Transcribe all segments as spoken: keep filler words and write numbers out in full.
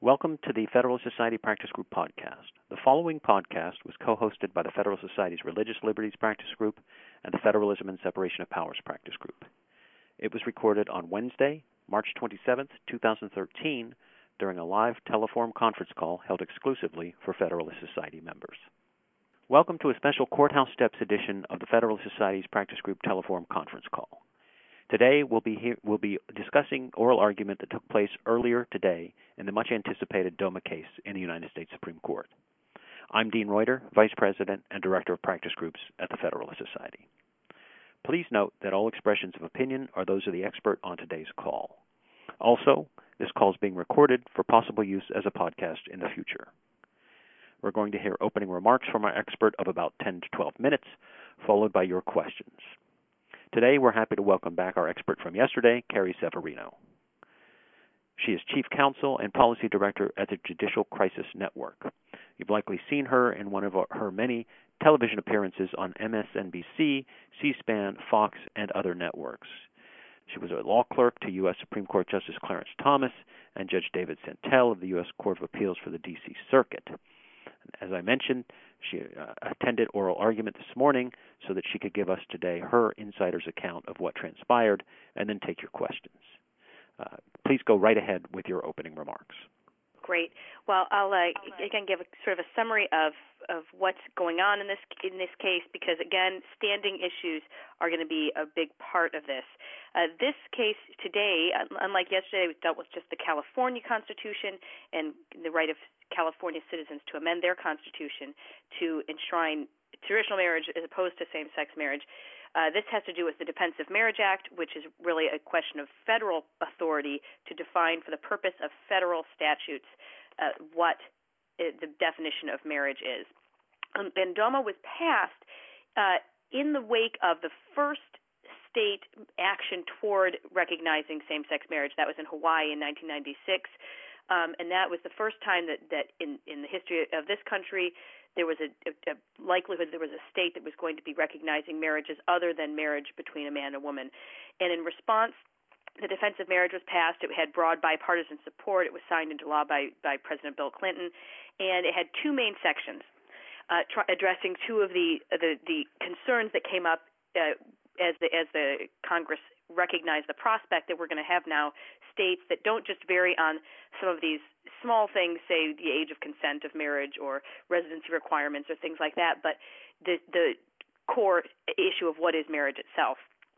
Welcome to the Federalist Society Practice Group podcast. The following podcast was co-hosted by the Federalist Society's Religious Liberties Practice Group and the Federalism and Separation of Powers Practice Group. It was recorded on Wednesday, March twenty-seventh, twenty thirteen, during a live telephone conference call held exclusively for Federalist Society members. Welcome to a special Courthouse Steps edition of the Federalist Society's Practice Group telephone conference call. Today, we'll be, here, we'll be discussing oral argument that took place earlier today in the much-anticipated DOMA case in the United States Supreme Court. I'm Dean Reuter, Vice President and Director of Practice Groups at the Federalist Society. Please note that all expressions of opinion are those of the expert on today's call. Also, this call is being recorded for possible use as a podcast in the future. We're going to hear opening remarks from our expert of about ten to twelve minutes, followed by your questions. Today, we're happy to welcome back our expert from yesterday, Carrie Severino. She is Chief Counsel and Policy Director at the Judicial Crisis Network. You've likely seen her in one of her many television appearances on M S N B C, C-SPAN, Fox, and other networks. She was a law clerk to U S Supreme Court Justice Clarence Thomas and Judge David Santel of the U S Court of Appeals for the D C Circuit. As I mentioned, she uh, attended oral argument this morning so that she could give us today her insider's account of what transpired and then take your questions. Uh, please go right ahead with your opening remarks. Great. Well, I'll uh, again give a, sort of a summary of, of what's going on in this in this case because, again, standing issues are going to be a big part of this. Uh, this case today, unlike yesterday, we dealt with just the California Constitution and the right of California citizens to amend their constitution to enshrine traditional marriage as opposed to same-sex marriage. Uh, this has to do with the Defense of Marriage Act, which is really a question of federal authority to define for the purpose of federal statutes uh, what uh, the definition of marriage is. Um, and DOMA was passed uh, in the wake of the first state action toward recognizing same-sex marriage. That was in Hawaii in nineteen ninety-six. Um, and that was the first time that, that in, in the history of this country there was a, a, a likelihood there was a state that was going to be recognizing marriages other than marriage between a man and a woman. And in response, the Defense of Marriage was passed. It had broad bipartisan support. It was signed into law by, by President Bill Clinton. And it had two main sections uh, tr- addressing two of the, the, the concerns that came up uh, as the as the Congress recognized the prospect that we're going to have now states that don't just vary on some of these small things, say the age of consent of marriage or residency requirements or things like that, but the the core issue of what is marriage itself.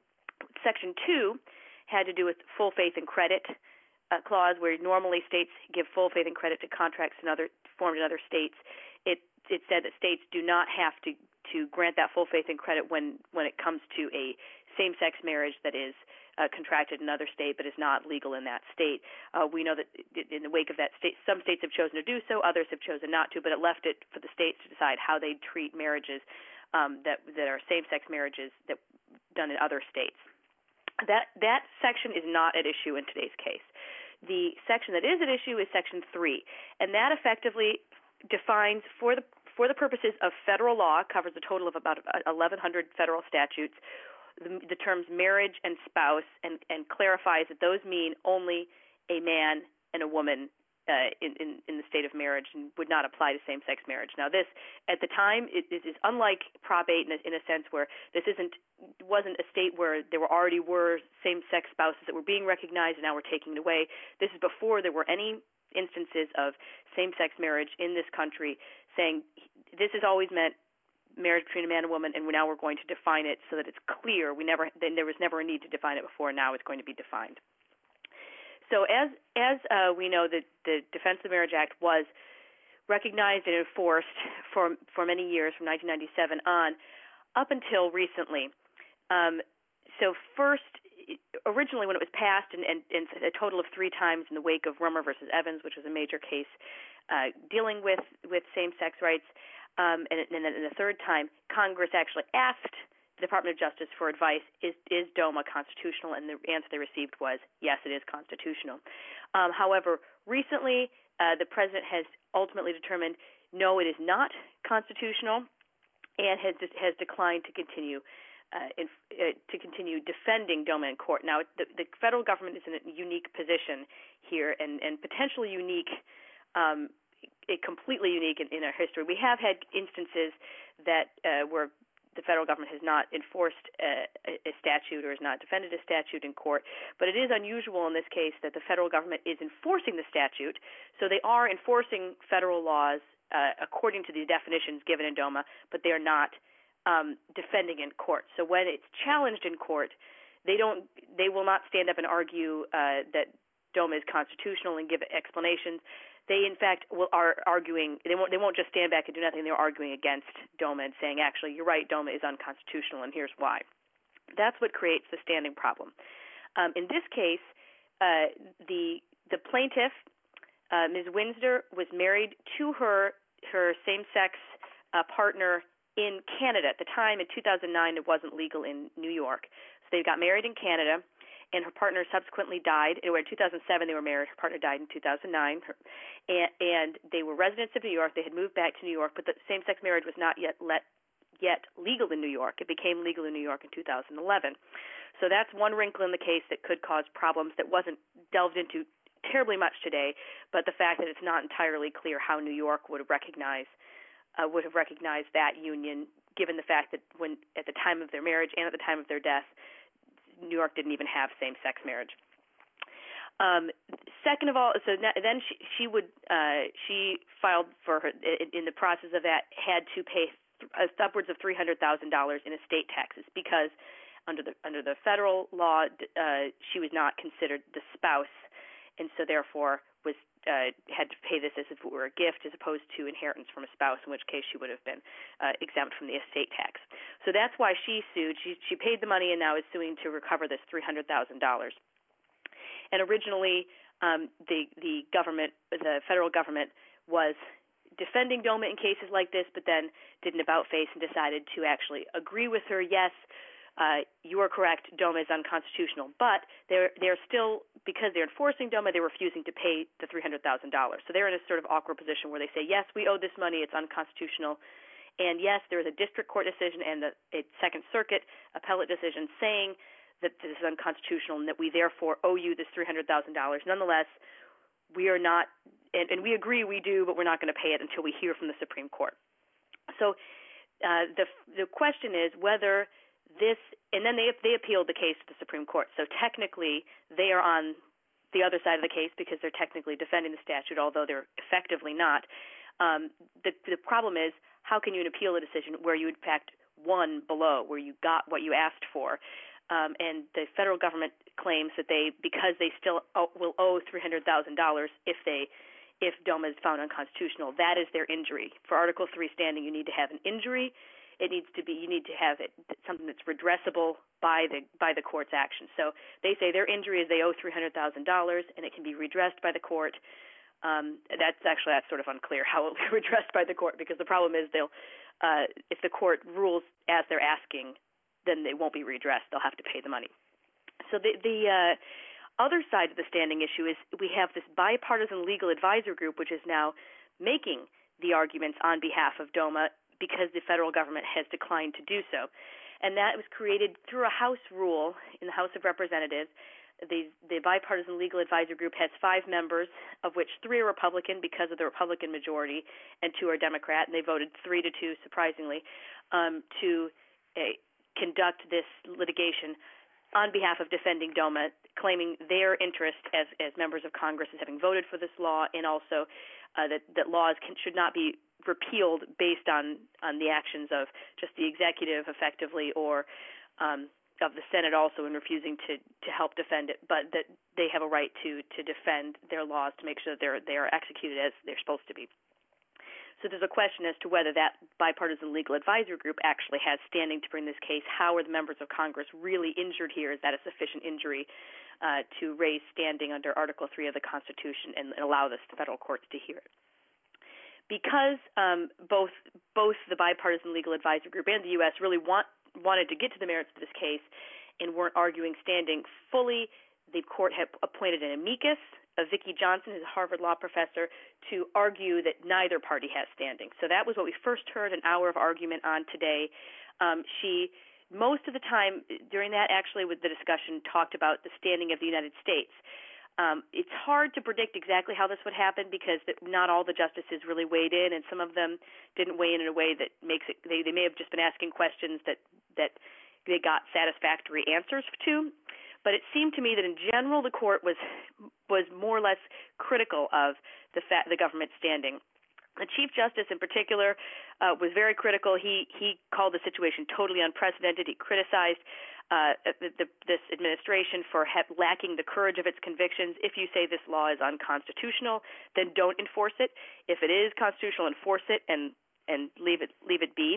Section two had to do with full faith and credit uh, clause, where normally states give full faith and credit to contracts in other formed in other states. It it said that states do not have to to grant that full faith and credit when, when it comes to a same-sex marriage that is uh, contracted in another state but is not legal in that state. Uh, we know that in the wake of that state, some states have chosen to do so, others have chosen not to, but it left it for the states to decide how they treat marriages um, that that are same-sex marriages that done in other states. That that section is not at issue in today's case. The section that is at issue is Section three, and that effectively defines for the for the purposes of federal law, covers a total of about eleven hundred federal statutes, the, the terms marriage and spouse, and, and clarifies that those mean only a man and a woman uh, in, in, in the state of marriage and would not apply to same-sex marriage. Now, this, at the time, it, it is unlike Prop eight in a, in a sense where this isn't wasn't a state where there were already were same-sex spouses that were being recognized and now we're taking it away. This is before there were any instances of same-sex marriage in this country, saying this has always meant marriage between a man and woman, and now we're going to define it so that it's clear. We never, there was never a need to define it before. Now it's going to be defined. So as as uh, we know, that the Defense of Marriage Act was recognized and enforced for for many years, from nineteen ninety-seven on, up until recently. Um, so first, originally when it was passed, and, and, and a total of three times in the wake of Rummer versus Evans, which was a major case uh, dealing with, with same-sex rights, um, and, and then the third time, Congress actually asked the Department of Justice for advice, is, is DOMA constitutional? And the answer they received was, yes, it is constitutional. Um, however, recently uh, the President has ultimately determined, no, it is not constitutional, and has, has declined to continue Uh, in, uh, to continue defending DOMA in court. Now, the, the federal government is in a unique position here, and, and potentially unique um, it completely unique in, in our history. We have had instances that uh, where the federal government has not enforced a, a statute or has not defended a statute in court, but it is unusual in this case that the federal government is enforcing the statute. So they are enforcing federal laws uh, according to the definitions given in DOMA, but they are not um, defending in court. So when it's challenged in court, they don't, they will not stand up and argue uh, that DOMA is constitutional and give explanations. They, in fact, will are arguing. They won't. They won't just stand back and do nothing. They're arguing against DOMA and saying, "Actually, you're right. DOMA is unconstitutional, and here's why." That's what creates the standing problem. Um, in this case, uh, the the plaintiff, uh, Miz Windsor, was married to her her same-sex uh, partner in Canada at the time. In two thousand nine, it wasn't legal in New York, so they got married in Canada. And her partner subsequently died. In two thousand seven, they were married. Her partner died in two thousand nine. Her, and, and they were residents of New York. They had moved back to New York, but the same-sex marriage was not yet let, yet legal in New York. It became legal in New York in two thousand eleven. So that's one wrinkle in the case that could cause problems that wasn't delved into terribly much today, but the fact that it's not entirely clear how New York would recognize uh, would have recognized that union, given the fact that when at the time of their marriage and at the time of their death, New York didn't even have same-sex marriage. Um, second of all, so then she, she would uh, she filed for her in, in the process of that had to pay th- upwards of three hundred thousand dollars in estate taxes because under the under the federal law uh, she was not considered the spouse, and so therefore was uh, had to pay this as if it were a gift as opposed to inheritance from a spouse, in which case she would have been uh, exempt from the estate tax. So that's why she sued. She, she paid the money and now is suing to recover this three hundred thousand dollars. And originally, um, the the government, the federal government, was defending DOMA in cases like this, but then did an about-face and decided to actually agree with her. Yes, Uh, you are correct, DOMA is unconstitutional, but they're they're still, because they're enforcing DOMA, they're refusing to pay the three hundred thousand dollars. So they're in a sort of awkward position where they say, yes, we owe this money, it's unconstitutional, and yes, there is a district court decision and the a Second Circuit appellate decision saying that this is unconstitutional and that we therefore owe you this three hundred thousand dollars. Nonetheless, we are not, and, and we agree we do, but we're not going to pay it until we hear from the Supreme Court. So uh, the the question is whether this, and then they they appealed the case to the Supreme Court. So technically, they are on the other side of the case because they're technically defending the statute, although they're effectively not. Um, the the problem is, how can you appeal a decision where you in fact won below, where you got what you asked for? Um, and the federal government claims that they, because they still owe, will owe three hundred thousand dollars if they if DOMA is found unconstitutional, that is their injury. For Article three standing, you need to have an injury. It needs to be, you need to have it something that's redressable by the by the court's action. So they say their injury is they owe three hundred thousand dollars and it can be redressed by the court. Um, that's actually that's sort of unclear how it will be redressed by the court, because the problem is they'll uh, if the court rules as they're asking, then they won't be redressed. They'll have to pay the money. So the the uh, other side of the standing issue is we have this bipartisan legal advisor group, which is now making the arguments on behalf of DOMA, because the federal government has declined to do so. And that was created through a House rule in the House of Representatives. The, the bipartisan legal advisor group has five members, of which three are Republican because of the Republican majority, and two are Democrat, and they voted three to two, surprisingly, um, to uh, conduct this litigation on behalf of defending DOMA, claiming their interest as, as members of Congress as having voted for this law, and also uh, that, that laws can, should not be repealed based on, on the actions of just the executive effectively, or um, of the Senate also in refusing to, to help defend it, but that they have a right to, to defend their laws to make sure that they're, they are executed as they're supposed to be. So there's a question as to whether that bipartisan legal advisor group actually has standing to bring this case. How are the members of Congress really injured here? Is that a sufficient injury uh, to raise standing under Article three of the Constitution and, and allow the federal courts to hear it? Because um, both both the bipartisan legal advisor group and the U S really want wanted to get to the merits of this case and weren't arguing standing fully, the court had appointed an amicus, a Vicki Johnson, who's a Harvard law professor, to argue that neither party has standing. So that was what we first heard an hour of argument on today. Um, she, most of the time during that, actually, with the discussion, talked about the standing of the United States. Um, it's hard to predict exactly how this would happen because not all the justices really weighed in, and some of them didn't weigh in in a way that makes it. They, they may have just been asking questions that that they got satisfactory answers to. But it seemed to me that in general the court was was more or less critical of the fa- the government standing. The Chief Justice in particular uh, was very critical. He he called the situation totally unprecedented. He criticized uh, the, the, this administration for ha- lacking the courage of its convictions. If you say this law is unconstitutional, then don't enforce it. If it is constitutional, enforce it and and leave it leave it be.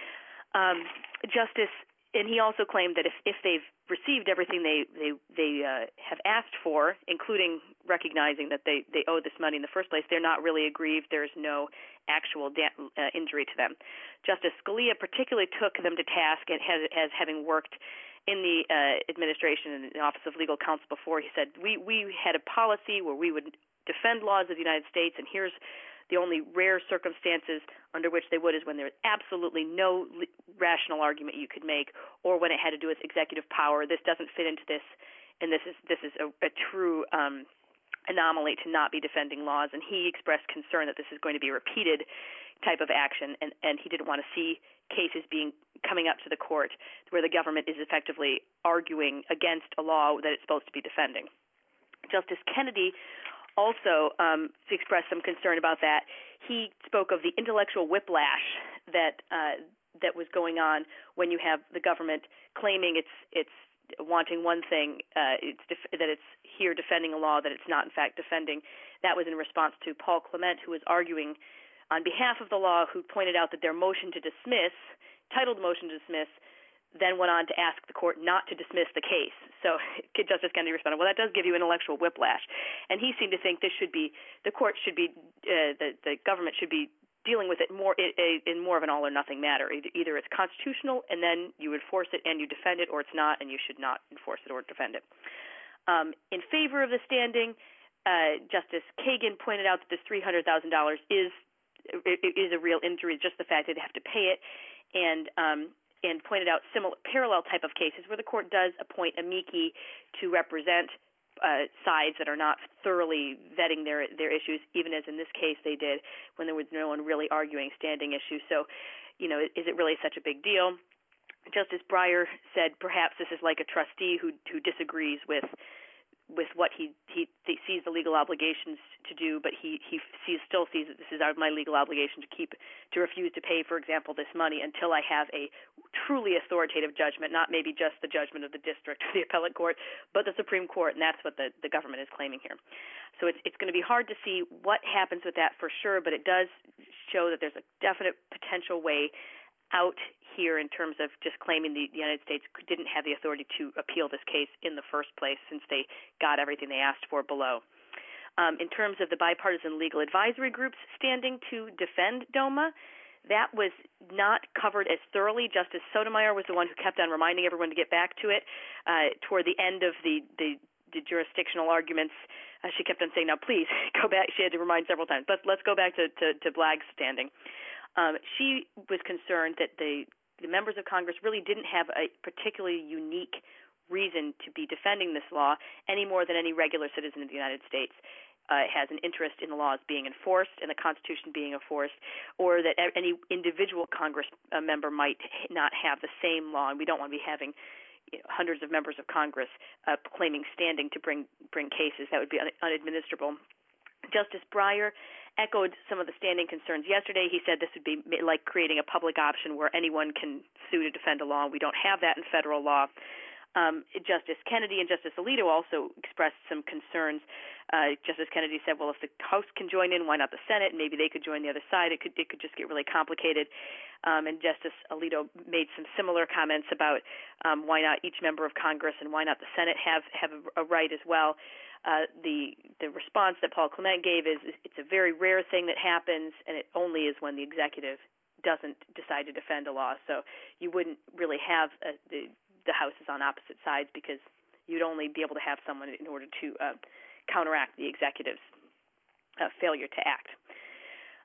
Um, Justice, and he also claimed that if, if they've received everything they they they uh, have asked for, including recognizing that they, they owe this money in the first place, they're not really aggrieved. There's no actual da- uh, injury to them. Justice Scalia particularly took them to task and has, as having worked in the uh, administration and the Office of Legal Counsel before. He said, we, we had a policy where we would defend laws of the United States, and here's the only rare circumstances under which they would is when there was absolutely no li- rational argument you could make, or when it had to do with executive power. This doesn't fit into this, and this is this is a, a true um, anomaly to not be defending laws. And he expressed concern that this is going to be a repeated type of action, and, and he didn't want to see cases being coming up to the court where the government is effectively arguing against a law that it's supposed to be defending. Justice Kennedy also um, expressed some concern about that. He spoke of the intellectual whiplash that uh, that was going on when you have the government claiming it's it's wanting one thing, uh, it's def- that it's here defending a law that it's not in fact defending. That was in response to Paul Clement, who was arguing on behalf of the law, who pointed out that their motion to dismiss, titled motion to dismiss, then went on to ask the court not to dismiss the case. So Justice Kennedy responded, well, that does give you intellectual whiplash. And he seemed to think this should be, the court should be, uh, the, the government should be dealing with it more in, in more of an all-or-nothing matter. Either, either it's constitutional, and then you enforce it and you defend it, or it's not, and you should not enforce it or defend it. Um, in favor of the standing, uh, Justice Kagan pointed out that this three hundred thousand dollars is is a real injury, just the fact that they have to pay it, and um, and pointed out similar parallel type of cases where the court does appoint amici to represent uh, sides that are not thoroughly vetting their their issues, even as in this case they did when there was no one really arguing standing issues. So, you know, is it really such a big deal? Justice Breyer said perhaps this is like a trustee who who disagrees with with what he, he he sees the legal obligations to do, but he he sees still sees that this is my legal obligation to keep to refuse to pay, for example, this money until I have a truly authoritative judgment, not maybe just the judgment of the district or the appellate court, but the Supreme Court, and that's what the, the government is claiming here. So it's it's going to be hard to see what happens with that for sure, but it does show that there's a definite potential way out here in terms of just claiming the, the United States didn't have the authority to appeal this case in the first place since they got everything they asked for below. Um, in terms of the bipartisan legal advisory groups standing to defend DOMA, that was not covered as thoroughly. Justice Sotomayor was the one who kept on reminding everyone to get back to it. Uh, toward the end of the, the, the jurisdictional arguments, uh, she kept on saying, now please go back. She had to remind several times, but let's go back to, to, to Blagg's standing. Um, she was concerned that the, the members of Congress really didn't have a particularly unique reason to be defending this law any more than any regular citizen of the United States uh, has an interest in the laws being enforced and the Constitution being enforced, or that any individual Congress uh, member might not have the same law. And we don't want to be having you know, hundreds of members of Congress uh, claiming standing to bring bring cases. That would be un- unadministrable. Justice Breyer echoed some of the standing concerns yesterday. He said this would be like creating a public option where anyone can sue to defend a law. We don't have that in federal law. Um, Justice Kennedy and Justice Alito also expressed some concerns. Uh, Justice Kennedy said, well, if the House can join in, why not the Senate? And maybe they could join the other side. It could it could just get really complicated. Um, and Justice Alito made some similar comments about um, why not each member of Congress and why not the Senate have, have a, a right as well. Uh, the the response that Paul Clement gave is it's a very rare thing that happens, and it only is when the executive doesn't decide to defend a law. So you wouldn't really have a, the the houses on opposite sides because you'd only be able to have someone in order to uh, counteract the executive's uh, failure to act.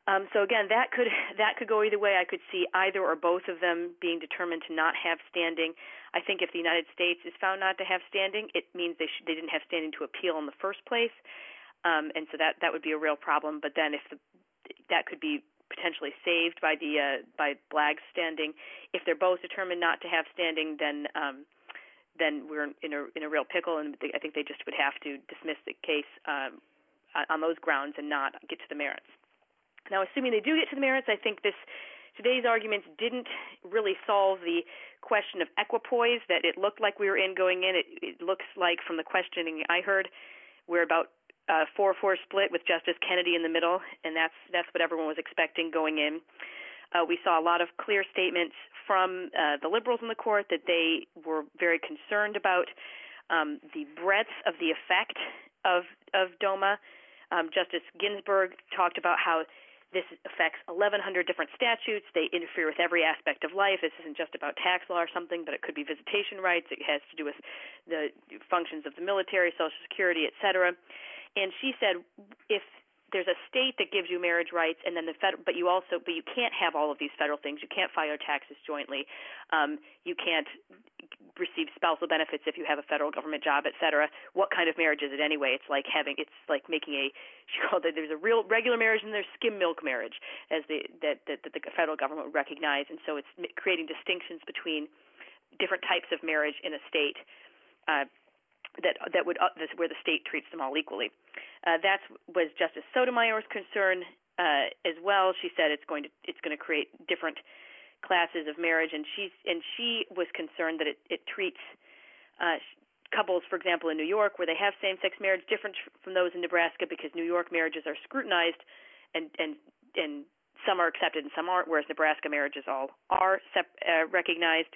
Um, so again, that could that could go either way. I could see either or both of them being determined to not have standing. I think if the United States is found not to have standing, it means they sh- they didn't have standing to appeal in the first place, um, and so that that would be a real problem. But then if the, that could be potentially saved by the uh, by Blagg's standing. If they're both determined not to have standing, then um, then we're in a in a real pickle, and they, I think they just would have to dismiss the case um, on those grounds and not get to the merits. Now, assuming they do get to the merits, I think this today's arguments didn't really solve the question of equipoise that it looked like we were in going in. It, it looks like from the questioning I heard, we're about uh, four four split with Justice Kennedy in the middle, and that's that's what everyone was expecting going in. Uh, we saw a lot of clear statements from uh, the liberals in the court that they were very concerned about um, the breadth of the effect of of DOMA. Um, Justice Ginsburg talked about how this affects eleven hundred different statutes. They interfere with every aspect of life. This isn't just about tax law or something, but it could be visitation rights. It has to do with the functions of the military, Social Security, et cetera. And she said, if there's a state that gives you marriage rights, and then the federal, but you also, but you can't have all of these federal things. You can't file your taxes jointly. Um, you can't receive spousal benefits if you have a federal government job, et cetera. What kind of marriage is it anyway? It's like having, it's like making a, she called it, there's a real regular marriage and there's skim milk marriage, as the that, that, that the federal government would recognize. And so it's creating distinctions between different types of marriage in a state. Uh, that that would uh, this, where the state treats them all equally. Uh, that was Justice Sotomayor's concern uh, as well. She said it's going to it's going to create different classes of marriage, and she's and she was concerned that it, it treats uh, couples, for example, in New York, where they have same-sex marriage, different from those in Nebraska, because New York marriages are scrutinized, and and and some are accepted and some aren't, whereas Nebraska marriages all are sep- uh, recognized.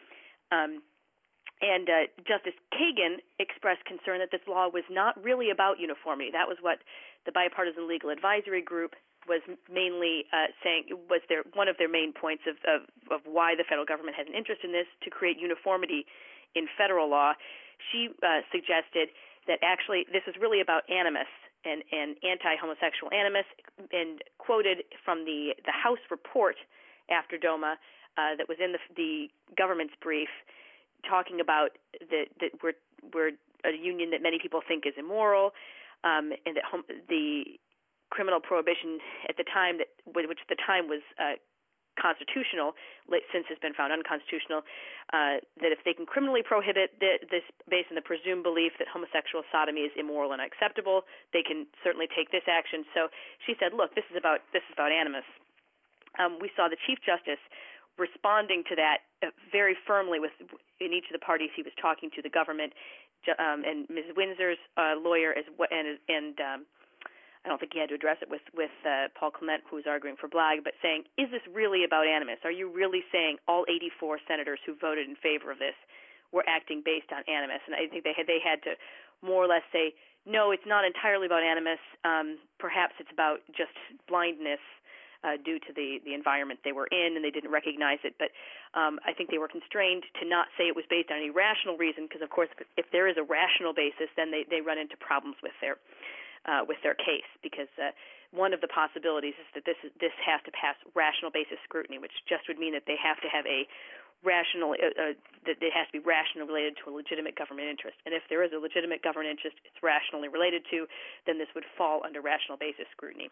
Um, And uh, Justice Kagan expressed concern that this law was not really about uniformity. That was what the Bipartisan Legal Advisory Group was mainly uh, saying was their one of their main points of, of, of why the federal government has an interest in this, to create uniformity in federal law. She uh, suggested that actually this is really about animus and, and anti-homosexual animus, and quoted from the, the House report after DOMA uh, that was in the, the government's brief, talking about that that we're we're a union that many people think is immoral, um, and that home, the criminal prohibition at the time that which at the time was uh, constitutional, since has been found unconstitutional. Uh, that if they can criminally prohibit the, this based on the presumed belief that homosexual sodomy is immoral and unacceptable, they can certainly take this action. So she said, "Look, this is about this is about animus." Um, we saw the Chief Justice responding to that very firmly with in each of the parties he was talking to, the government um, and Miz Windsor's uh, lawyer, as well, and and um, I don't think he had to address it with with uh, Paul Clement, who was arguing for Blagg, but saying, is this really about animus? Are you really saying all eighty-four senators who voted in favor of this were acting based on animus? And I think they had they had to more or less say, no, it's not entirely about animus. Um, perhaps it's about just blindness. Uh, due to the, the environment they were in, and they didn't recognize it. But um, I think they were constrained to not say it was based on any rational reason, because, of course, if there is a rational basis, then they, they run into problems with their uh, with their case, because uh, one of the possibilities is that this is, this has to pass rational basis scrutiny, which just would mean that they have to have a rational uh, uh, that it has to be rationally related to a legitimate government interest. And if there is a legitimate government interest it's rationally related to, then this would fall under rational basis scrutiny.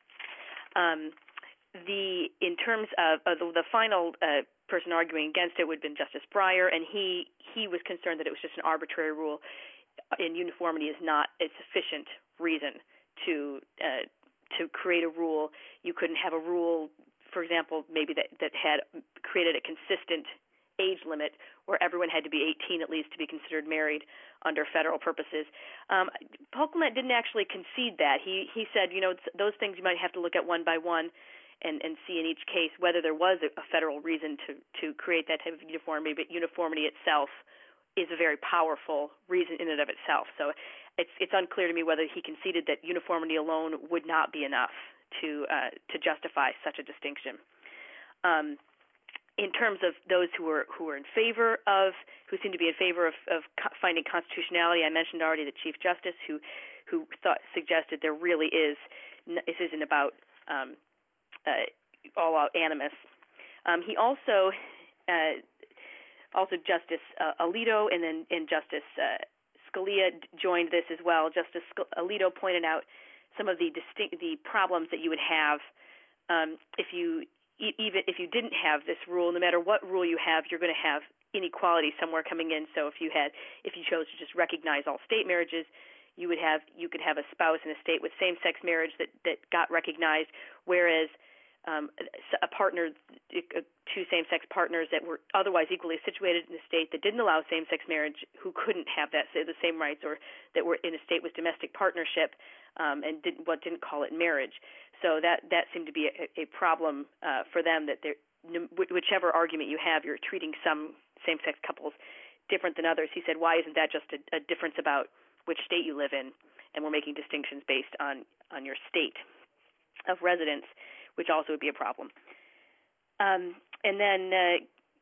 Um, The in terms of uh, the, the final uh, person arguing against it would have been Justice Breyer, and he he was concerned that it was just an arbitrary rule, and uniformity is not a sufficient reason to uh, to create a rule. You couldn't have a rule, for example, maybe that that had created a consistent age limit where everyone had to be eighteen at least to be considered married under federal purposes. Um, Paul Clement didn't actually concede that. He he said, you know, those things you might have to look at one by one. And, and see in each case whether there was a, a federal reason to, to create that type of uniformity, but uniformity itself is a very powerful reason in and of itself. So it's it's unclear to me whether he conceded that uniformity alone would not be enough to uh, to justify such a distinction. Um, in terms of those who were who were in favor of, who seem to be in favor of, of co- finding constitutionality, I mentioned already the Chief Justice who who thought suggested there really is this isn't about um, uh, all-out animus. Um, he also, uh, also Justice uh, Alito and then and Justice uh, Scalia joined this as well. Justice Alito pointed out some of the distinct the problems that you would have um, if you even if you didn't have this rule. No matter what rule you have, you're going to have inequality somewhere coming in. So if you had if you chose to just recognize all state marriages, you would have you could have a spouse in a state with same-sex marriage that that got recognized, whereas um, a partner, two same-sex partners that were otherwise equally situated in a state that didn't allow same-sex marriage, who couldn't have that say, the same rights, or that were in a state with domestic partnership um, and didn't what didn't call it marriage. So that that seemed to be a, a problem uh, for them. That they're, whichever argument you have, you're treating some same-sex couples different than others. He said, why isn't that just a, a difference about which state you live in, and we're making distinctions based on, on your state of residence, which also would be a problem. Um, and then uh,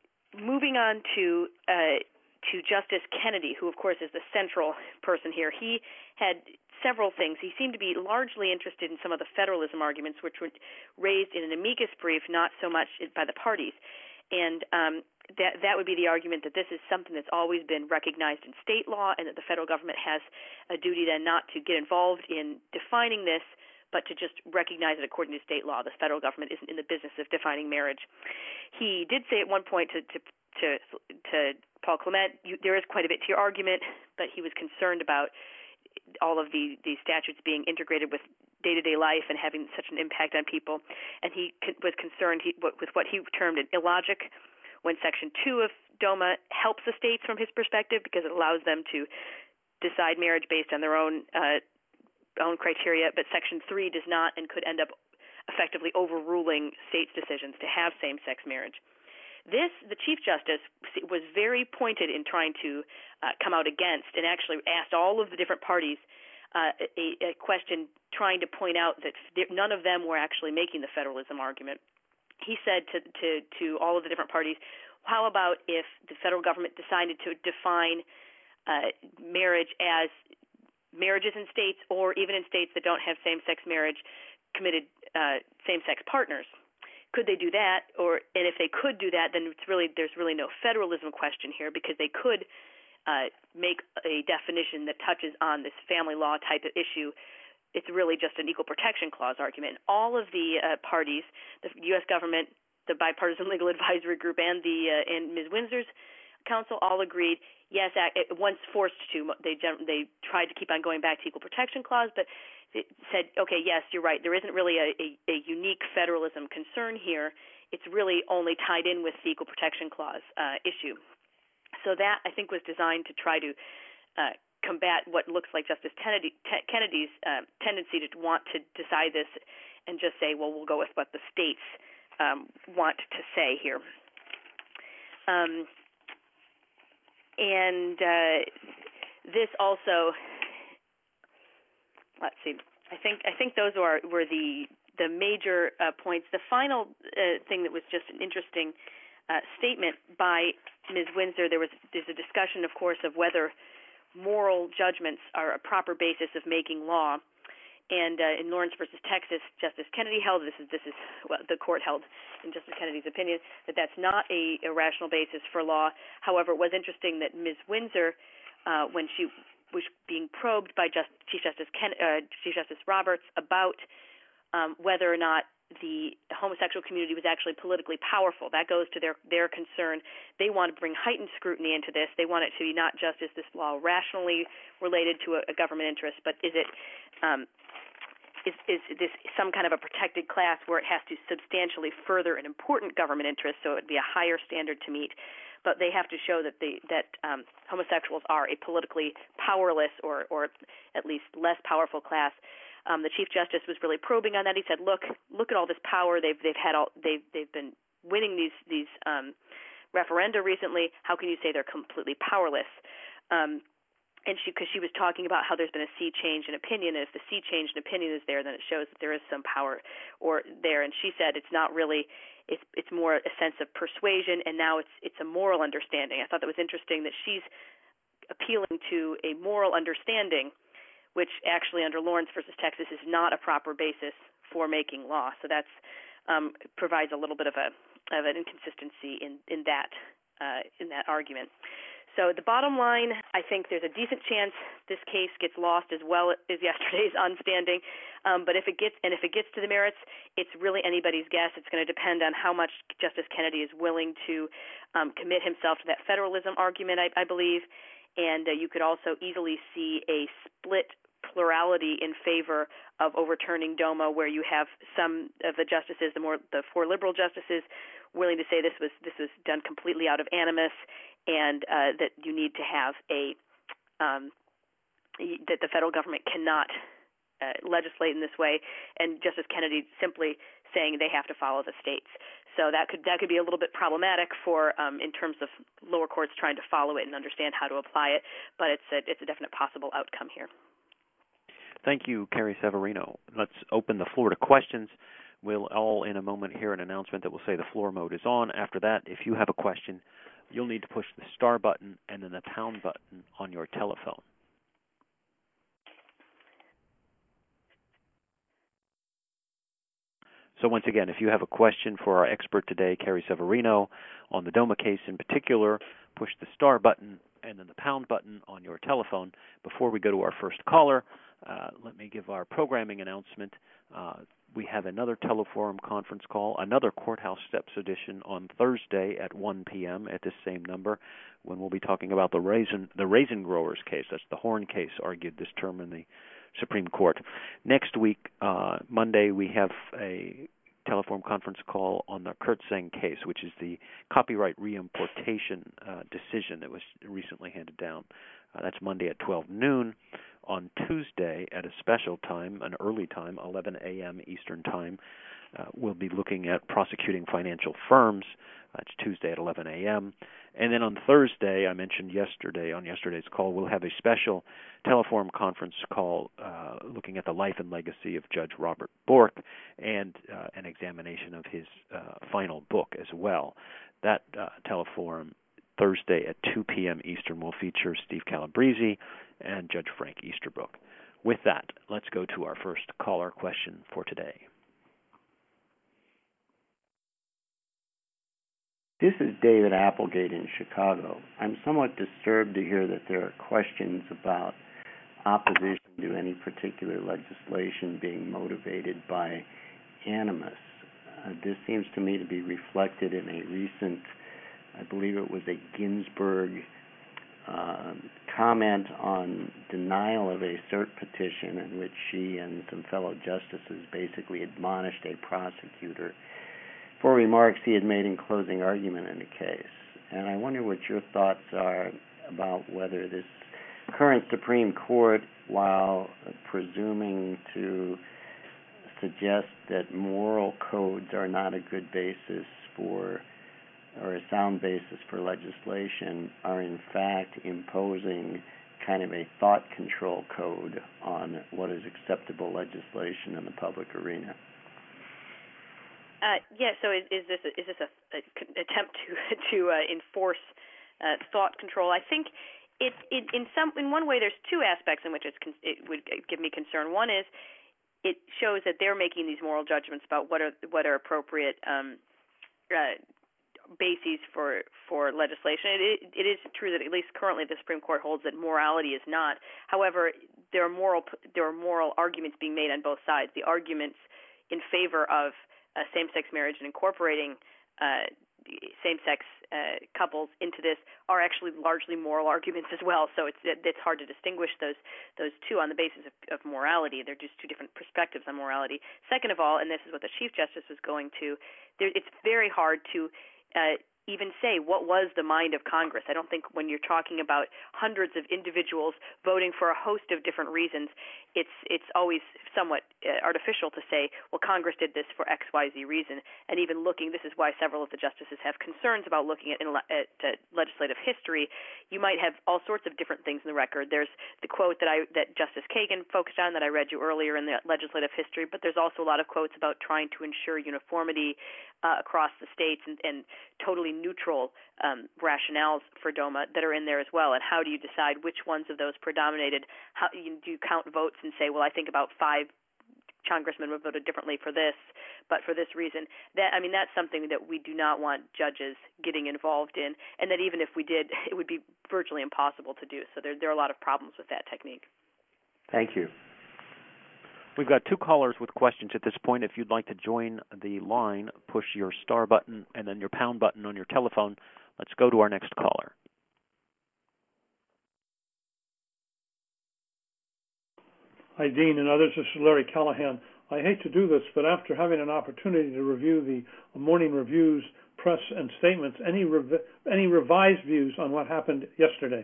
moving on to uh, to Justice Kennedy, who, of course, is the central person here. He had several things. He seemed to be largely interested in some of the federalism arguments, which were raised in an amicus brief, not so much by the parties. And um, that that would be the argument that this is something that's always been recognized in state law, and that the federal government has a duty then not to get involved in defining this, but to just recognize it according to state law. The federal government isn't in the business of defining marriage. He did say at one point to to to, to Paul Clement, you, there is quite a bit to your argument, but he was concerned about all of the, the statutes being integrated with day-to-day life and having such an impact on people. And he was concerned he, with what he termed an illogic when Section two of DOMA helps the states from his perspective because it allows them to decide marriage based on their own uh, own criteria, but Section three does not and could end up effectively overruling states' decisions to have same-sex marriage. This, the Chief Justice was very pointed in trying to uh, come out against, and actually asked all of the different parties uh, a, a question trying to point out that none of them were actually making the federalism argument. He said to, to, to all of the different parties, how about if the federal government decided to define uh, marriage as marriages in states, or even in states that don't have same-sex marriage, committed uh, same-sex partners? Could they do that? Or and if they could do that, then it's really there's really no federalism question here, because they could uh, make a definition that touches on this family law type of issue. It's really just an equal protection clause argument. All of the uh, parties, the U S government, the Bipartisan Legal Advisory Group, and the uh, and Miz Windsor's counsel all agreed. Yes, once forced to, they they tried to keep on going back to equal protection clause, but it said, okay, yes, you're right. There isn't really a, a, a unique federalism concern here. It's really only tied in with the equal protection clause uh, issue. So that, I think, was designed to try to uh, combat what looks like Justice Kennedy, Kennedy's uh, tendency to want to decide this and just say, well, we'll go with what the states um, want to say here. Um, and uh, this also... Let's see. I think I think those were were the the major uh, points. The final uh, thing that was just an interesting uh, statement by Miz Windsor. There was there's a discussion, of course, of whether moral judgments are a proper basis of making law. And uh, in Lawrence versus Texas, Justice Kennedy held this is this is well, the court held in Justice Kennedy's opinion that that's not a, a rational basis for law. However, it was interesting that Miz Windsor, uh, when she was being probed by Just, Chief Justice Ken, uh, Chief Justice Roberts about um, whether or not the homosexual community was actually politically powerful. That goes to their their concern. They want to bring heightened scrutiny into this. They want it to be not just is this law rationally related to a, a government interest, but is it um, is, is this some kind of a protected class where it has to substantially further an important government interest, so it would be a higher standard to meet. But they have to show that the that um, homosexuals are a politically powerless or, or at least less powerful class. Um, the Chief Justice was really probing on that. He said, "Look, look at all this power they've they've had. All they've they've been winning these these um, referenda recently. How can you say they're completely powerless?" Um, and she because she was talking about how there's been a sea change in opinion, and if the sea change in opinion is there, then it shows that there is some power or there. And she said it's not really. It's it's more a sense of persuasion, and now it's it's a moral understanding. I thought that was interesting that she's appealing to a moral understanding, which actually under Lawrence versus Texas is not a proper basis for making law. So that's um, provides a little bit of a of an inconsistency in in that uh, in that argument. So the bottom line, I think there's a decent chance this case gets lost as well as yesterday's on standing. Um, but if it gets and if it gets to the merits, it's really anybody's guess. It's going to depend on how much Justice Kennedy is willing to um, commit himself to that federalism argument, I, I believe. And uh, you could also easily see a split plurality in favor of overturning DOMA, where you have some of the justices, the more the four liberal justices, willing to say this was this was done completely out of animus, and uh, that you need to have a um, that the federal government cannot uh, legislate in this way, and Justice Kennedy simply saying they have to follow the states. So that could that could be a little bit problematic for um, in terms of lower courts trying to follow it and understand how to apply it. But it's a, it's a definite possible outcome here. Thank you, Carrie Severino. Let's open the floor to questions. We'll all in a moment hear an announcement that will say the floor mode is on. After that, if you have a question, you'll need to push the star button and then the pound button on your telephone. So once again, if you have a question for our expert today, Carrie Severino, on the DOMA case in particular, push the star button and then the pound button on your telephone. Before we go to our first caller, uh, let me give our programming announcement. Uh, we have another Teleforum conference call, another Courthouse Steps edition on Thursday at one p.m. at this same number, when we'll be talking about the raisin the raisin growers case. That's the Horn case argued this term in the Supreme Court. Next week, uh, Monday, we have a Teleforum conference call on the Kirtsaeng case, which is the copyright reimportation uh, decision that was recently handed down. Uh, that's Monday at twelve noon. On Tuesday at a special time, an early time, eleven a.m. Eastern Time, uh, we'll be looking at prosecuting financial firms. Uh, it's Tuesday at eleven a.m. And then on Thursday, I mentioned yesterday, on yesterday's call, we'll have a special Teleforum conference call uh, looking at the life and legacy of Judge Robert Bork and uh, an examination of his uh, final book as well. That uh, Teleforum Thursday at two p.m. Eastern will feature Steve Calabrese and Judge Frank Easterbrook. With that, let's go to our first caller question for today. This is David Applegate in Chicago. I'm somewhat disturbed to hear that there are questions about opposition to any particular legislation being motivated by animus. Uh, this seems to me to be reflected in a recent, I believe it was a Ginsburg uh, comment on denial of a cert petition in which she and some fellow justices basically admonished a prosecutor for remarks he had made in closing argument in the case. And I wonder what your thoughts are about whether this current Supreme Court, while presuming to suggest that moral codes are not a good basis for, or a sound basis for legislation, are in fact imposing kind of a thought control code on what is acceptable legislation in the public arena. Uh, yeah. So is, is this a, is this a, a attempt to to uh, enforce uh, thought control? I think it, it in some in one way there's two aspects in which it's con- it would give me concern. One is it shows that they're making these moral judgments about what are what are appropriate um, uh, bases for for legislation. It, it is true that at least currently the Supreme Court holds that morality is not. However, there are moral there are moral arguments being made on both sides. The arguments in favor of Uh, same-sex marriage and incorporating uh, same-sex uh, couples into this are actually largely moral arguments as well. So it's it's hard to distinguish those those two on the basis of, of morality. They're just two different perspectives on morality. Second of all, and this is what the Chief Justice was going to, there, it's very hard to uh, even say what was the mind of Congress. I don't think when you're talking about hundreds of individuals voting for a host of different reasons, it's it's always somewhat uh, artificial to say, well, Congress did this for X, Y, Z reason. And even looking, this is why several of the justices have concerns about looking at, at uh, legislative history. You might have all sorts of different things in the record. There's the quote that I that Justice Kagan focused on that I read you earlier in the legislative history, but there's also a lot of quotes about trying to ensure uniformity uh, across the states and, and totally neutral um, rationales for DOMA that are in there as well. And how do you decide which ones of those predominated? How you, do you count votes and say, well, I think about five congressman would have voted differently for this, but for this reason. That I mean, that's something that we do not want judges getting involved in, and that even if we did, it would be virtually impossible to do. So there, there are a lot of problems with that technique. Thank you. We've got two callers with questions at this point. If you'd like to join the line, push your star button and then your pound button on your telephone. Let's go to our next caller. Hi, Dean and others. This is Larry Callahan. I hate to do this, but after having an opportunity to review the Morning Review's press and statements, any rev- any revised views on what happened yesterday?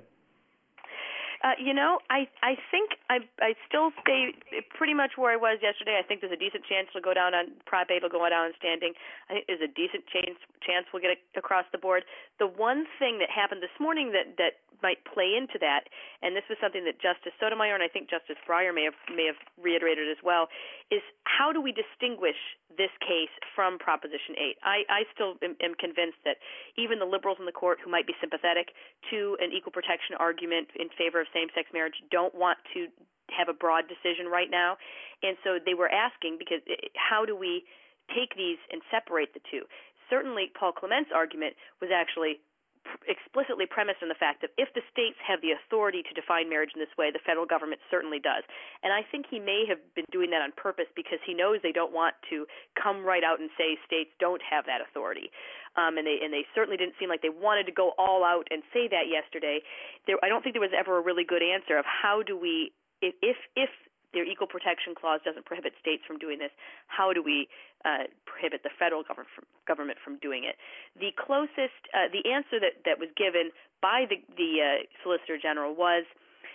Uh, you know, I I think I I still stay pretty much where I was yesterday. I think there's a decent chance it'll go down on Prop eight, will go down on standing. I think there's a decent chance chance we'll get it across the board. The one thing that happened this morning that that might play into that, and this was something that Justice Sotomayor and I think Justice Breyer may have may have reiterated as well, is how do we distinguish this case from Proposition eight? I, I still am, am convinced that even the liberals in the court who might be sympathetic to an equal protection argument in favor of same-sex marriage don't want to have a broad decision right now. And so they were asking, because how do we take these and separate the two? Certainly Paul Clement's argument was actually explicitly premised on the fact that if the states have the authority to define marriage in this way, the federal government certainly does. And I think he may have been doing that on purpose because he knows they don't want to come right out and say states don't have that authority. Um, and they and they certainly didn't seem like they wanted to go all out and say that yesterday. There, I don't think there was ever a really good answer of how do we, if if, if their equal protection clause doesn't prohibit states from doing this, how do we uh, prohibit the federal government from, government from doing it? The closest, uh, the answer that, that was given by the, the uh, Solicitor General was,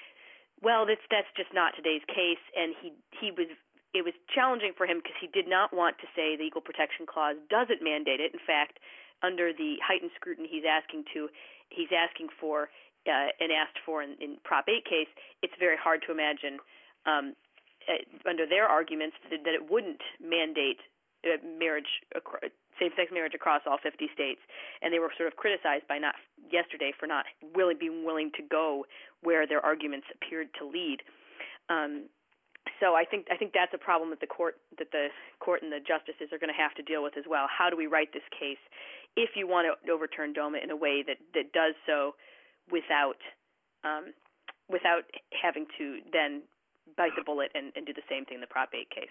well, that's that's just not today's case, and he he was it was challenging for him because he did not want to say the equal protection clause doesn't mandate it. In fact, under the heightened scrutiny he's asking to, he's asking for uh, and asked for in, in Prop eight case, it's very hard to imagine. Um, Uh, under their arguments that, that it wouldn't mandate uh, marriage, same-sex marriage across all fifty states, and they were sort of criticized by not yesterday for not really being willing to go where their arguments appeared to lead. Um, so I think I think that's a problem that the court that the court and the justices are going to have to deal with as well. How do we write this case if you want to overturn DOMA in a way that, that does so without um, without having to then bite the bullet and, and do the same thing in the Prop eight case.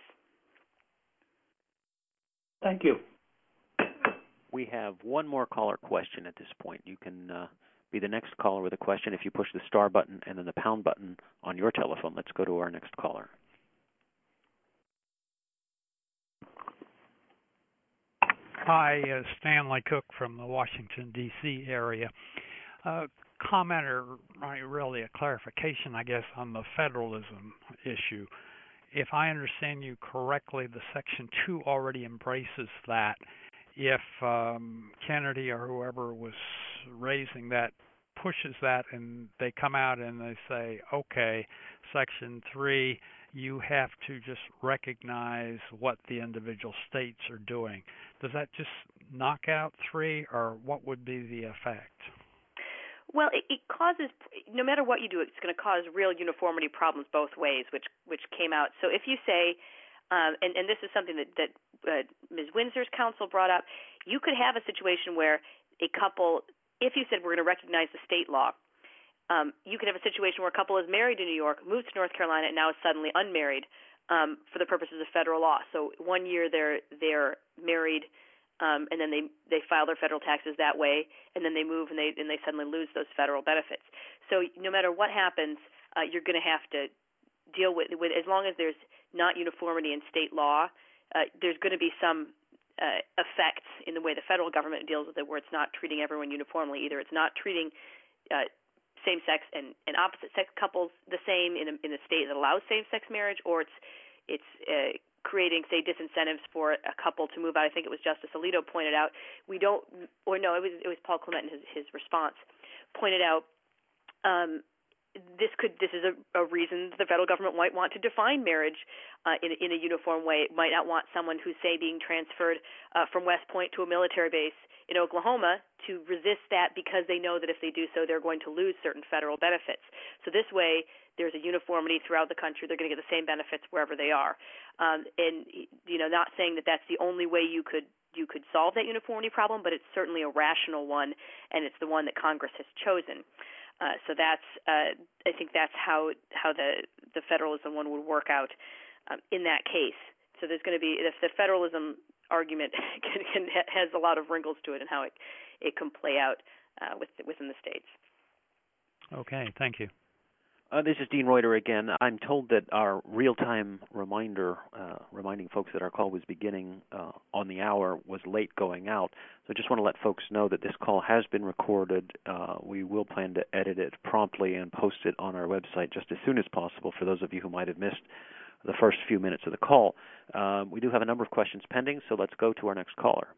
Thank you. We have one more caller question at this point. You can uh, be the next caller with a question if you push the star button and then the pound button on your telephone. Let's go to our next caller. Hi, uh, Stanley Cook from the Washington, D C area. Uh, comment or really a clarification, I guess, on the federalism issue. If I understand you correctly, the Section two already embraces that. If um, Kennedy or whoever was raising that pushes that and they come out and they say, okay, Section three, you have to just recognize what the individual states are doing. Does that just knock out three, or what would be the effect? Well, it, it causes, no matter what you do, it's going to cause real uniformity problems both ways, which which came out. So if you say, um, and, and this is something that, that uh, Miz Windsor's counsel brought up, you could have a situation where a couple, if you said we're going to recognize the state law, um, you could have a situation where a couple is married in New York, moves to North Carolina, and now is suddenly unmarried um, for the purposes of federal law. So one year they're they're married, Um, and then they, they file their federal taxes that way, and then they move and they and they suddenly lose those federal benefits. So no matter what happens, uh, you're going to have to deal with, with as long as there's not uniformity in state law, uh, there's going to be some uh, effects in the way the federal government deals with it, where it's not treating everyone uniformly. Either it's not treating uh, same-sex and, and opposite-sex couples the same in a, in a state that allows same-sex marriage, or it's it's uh, creating, say, disincentives for a couple to move out. I think it was Justice Alito pointed out, we don't, or no, it was it was Paul Clement in his, his response, pointed out um, this could this is a, a reason the federal government might want to define marriage uh, in, in a uniform way. It might not want someone who's, say, being transferred uh, from West Point to a military base in Oklahoma to resist that because they know that if they do so, they're going to lose certain federal benefits. So this way, there's a uniformity throughout the country. They're going to get the same benefits wherever they are. Um, and, you know, not saying that that's the only way you could you could solve that uniformity problem, but it's certainly a rational one, and it's the one that Congress has chosen. Uh, so that's, uh, I think that's how how the, the federalism one would work out um, in that case. So there's going to be, if the federalism argument can, can, has a lot of wrinkles to it and how it, it can play out uh, with, within the states. Okay, thank you. Uh, this is Dean Reuter again. I'm told that our real-time reminder, uh, reminding folks that our call was beginning uh, on the hour, was late going out. So I just want to let folks know that this call has been recorded. Uh, we will plan to edit it promptly and post it on our website just as soon as possible for those of you who might have missed the first few minutes of the call. Um, we do have a number of questions pending, so let's go to our next caller.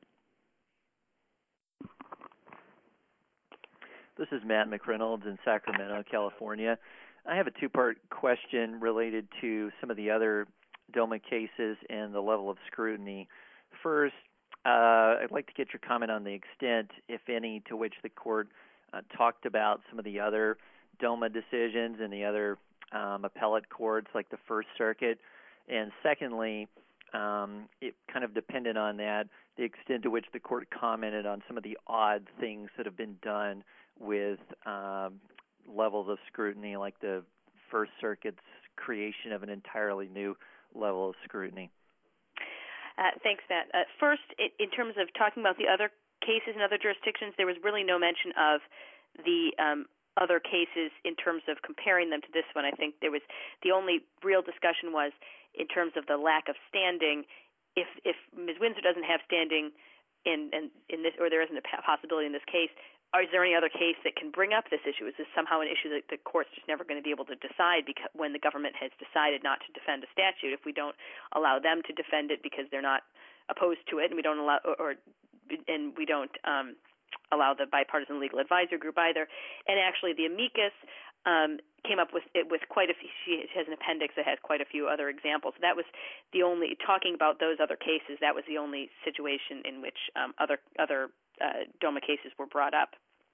This is Matt McReynolds in Sacramento, California. I have a two-part question related to some of the other DOMA cases and the level of scrutiny. First, uh, I'd like to get your comment on the extent, if any, to which the court uh, talked about some of the other DOMA decisions and the other um, appellate courts, like the First Circuit. And secondly, um, it kind of depended on that, the extent to which the court commented on some of the odd things that have been done with um, levels of scrutiny, like the First Circuit's creation of an entirely new level of scrutiny. Uh, thanks, Matt. Uh, first, it, in terms of talking about the other cases in other jurisdictions, there was really no mention of the um, other cases in terms of comparing them to this one. I think there was the only real discussion was in terms of the lack of standing. If if Miz Windsor doesn't have standing in, in, in this, or there isn't a possibility in this case, Or is there any other case that can bring up this issue? Is this somehow an issue that the court's just never going to be able to decide because when the government has decided not to defend a statute, if we don't allow them to defend it because they're not opposed to it, and we don't allow, or, or and we don't um, allow the bipartisan legal advisor group either. And actually, the amicus um, came up with it with quite a few. She has an appendix that has quite a few other examples. That was the only talking about those other cases. That was the only situation in which um, other other uh, DOMA cases were brought up.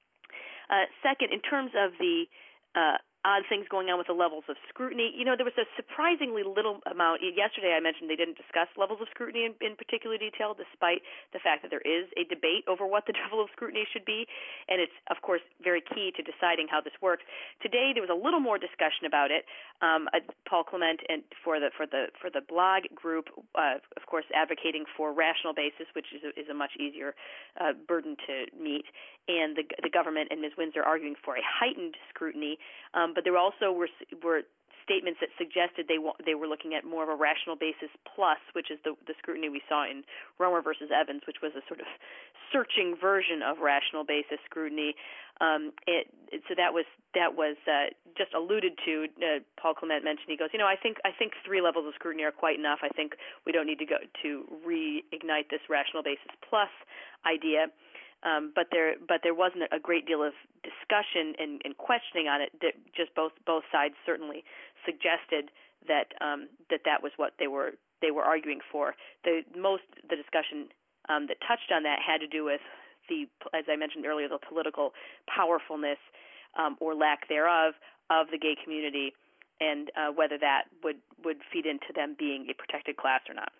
Uh, second, in terms of the uh, odd things going on with the levels of scrutiny, you know, there was a surprisingly little amount. Yesterday I mentioned they didn't discuss levels of scrutiny in, in particular detail, despite the fact that there is a debate over what the level of scrutiny should be, and it's, of course, very key to deciding how this works. Today there was a little more discussion about it. Um, uh, Paul Clement and for the for the for the blog group, uh, of course, advocating for rational basis, which is a, is a much easier uh, burden to meet, and the the government and Miz Windsor arguing for a heightened scrutiny. Um, but there also were were statements that suggested they wa- they were looking at more of a rational basis plus, which is the the scrutiny we saw in Romer versus Evans, which was a sort of searching version of rational basis scrutiny. Um, it, it, so that was that was uh, just alluded to. Uh, Paul Clement mentioned, he goes, you know, I think I think three levels of scrutiny are quite enough. I think we don't need to go to reignite this rational basis plus idea. Um, but there, but there wasn't a great deal of discussion and, and questioning on it. That just both both sides certainly suggested that um, that that was what they were they were arguing for. The most the discussion um, that touched on that had to do with the, as I mentioned earlier, the political powerfulness um, or lack thereof of the gay community, and uh, whether that would, would feed into them being a protected class or not.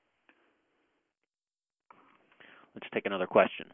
Let's take another question.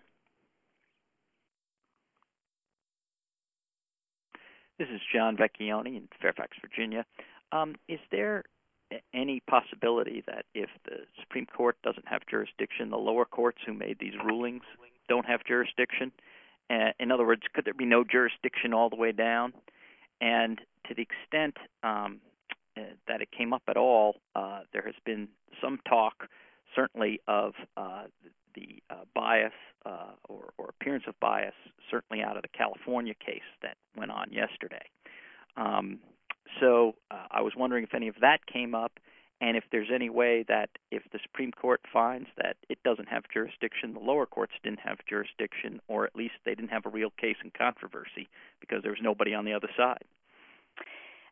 This is John Vecchione in Fairfax, Virginia. Um, is there any possibility that if the Supreme Court doesn't have jurisdiction, the lower courts who made these rulings don't have jurisdiction? Uh, in other words, could there be no jurisdiction all the way down? And to the extent um, uh, that it came up at all, uh, there has been some talk, certainly, of uh, the uh, bias uh, or, or appearance of bias, certainly out of the California case that went on yesterday. Um, so uh, I was wondering if any of that came up, and if there's any way that if the Supreme Court finds that it doesn't have jurisdiction, the lower courts didn't have jurisdiction, or at least they didn't have a real case in controversy because there was nobody on the other side.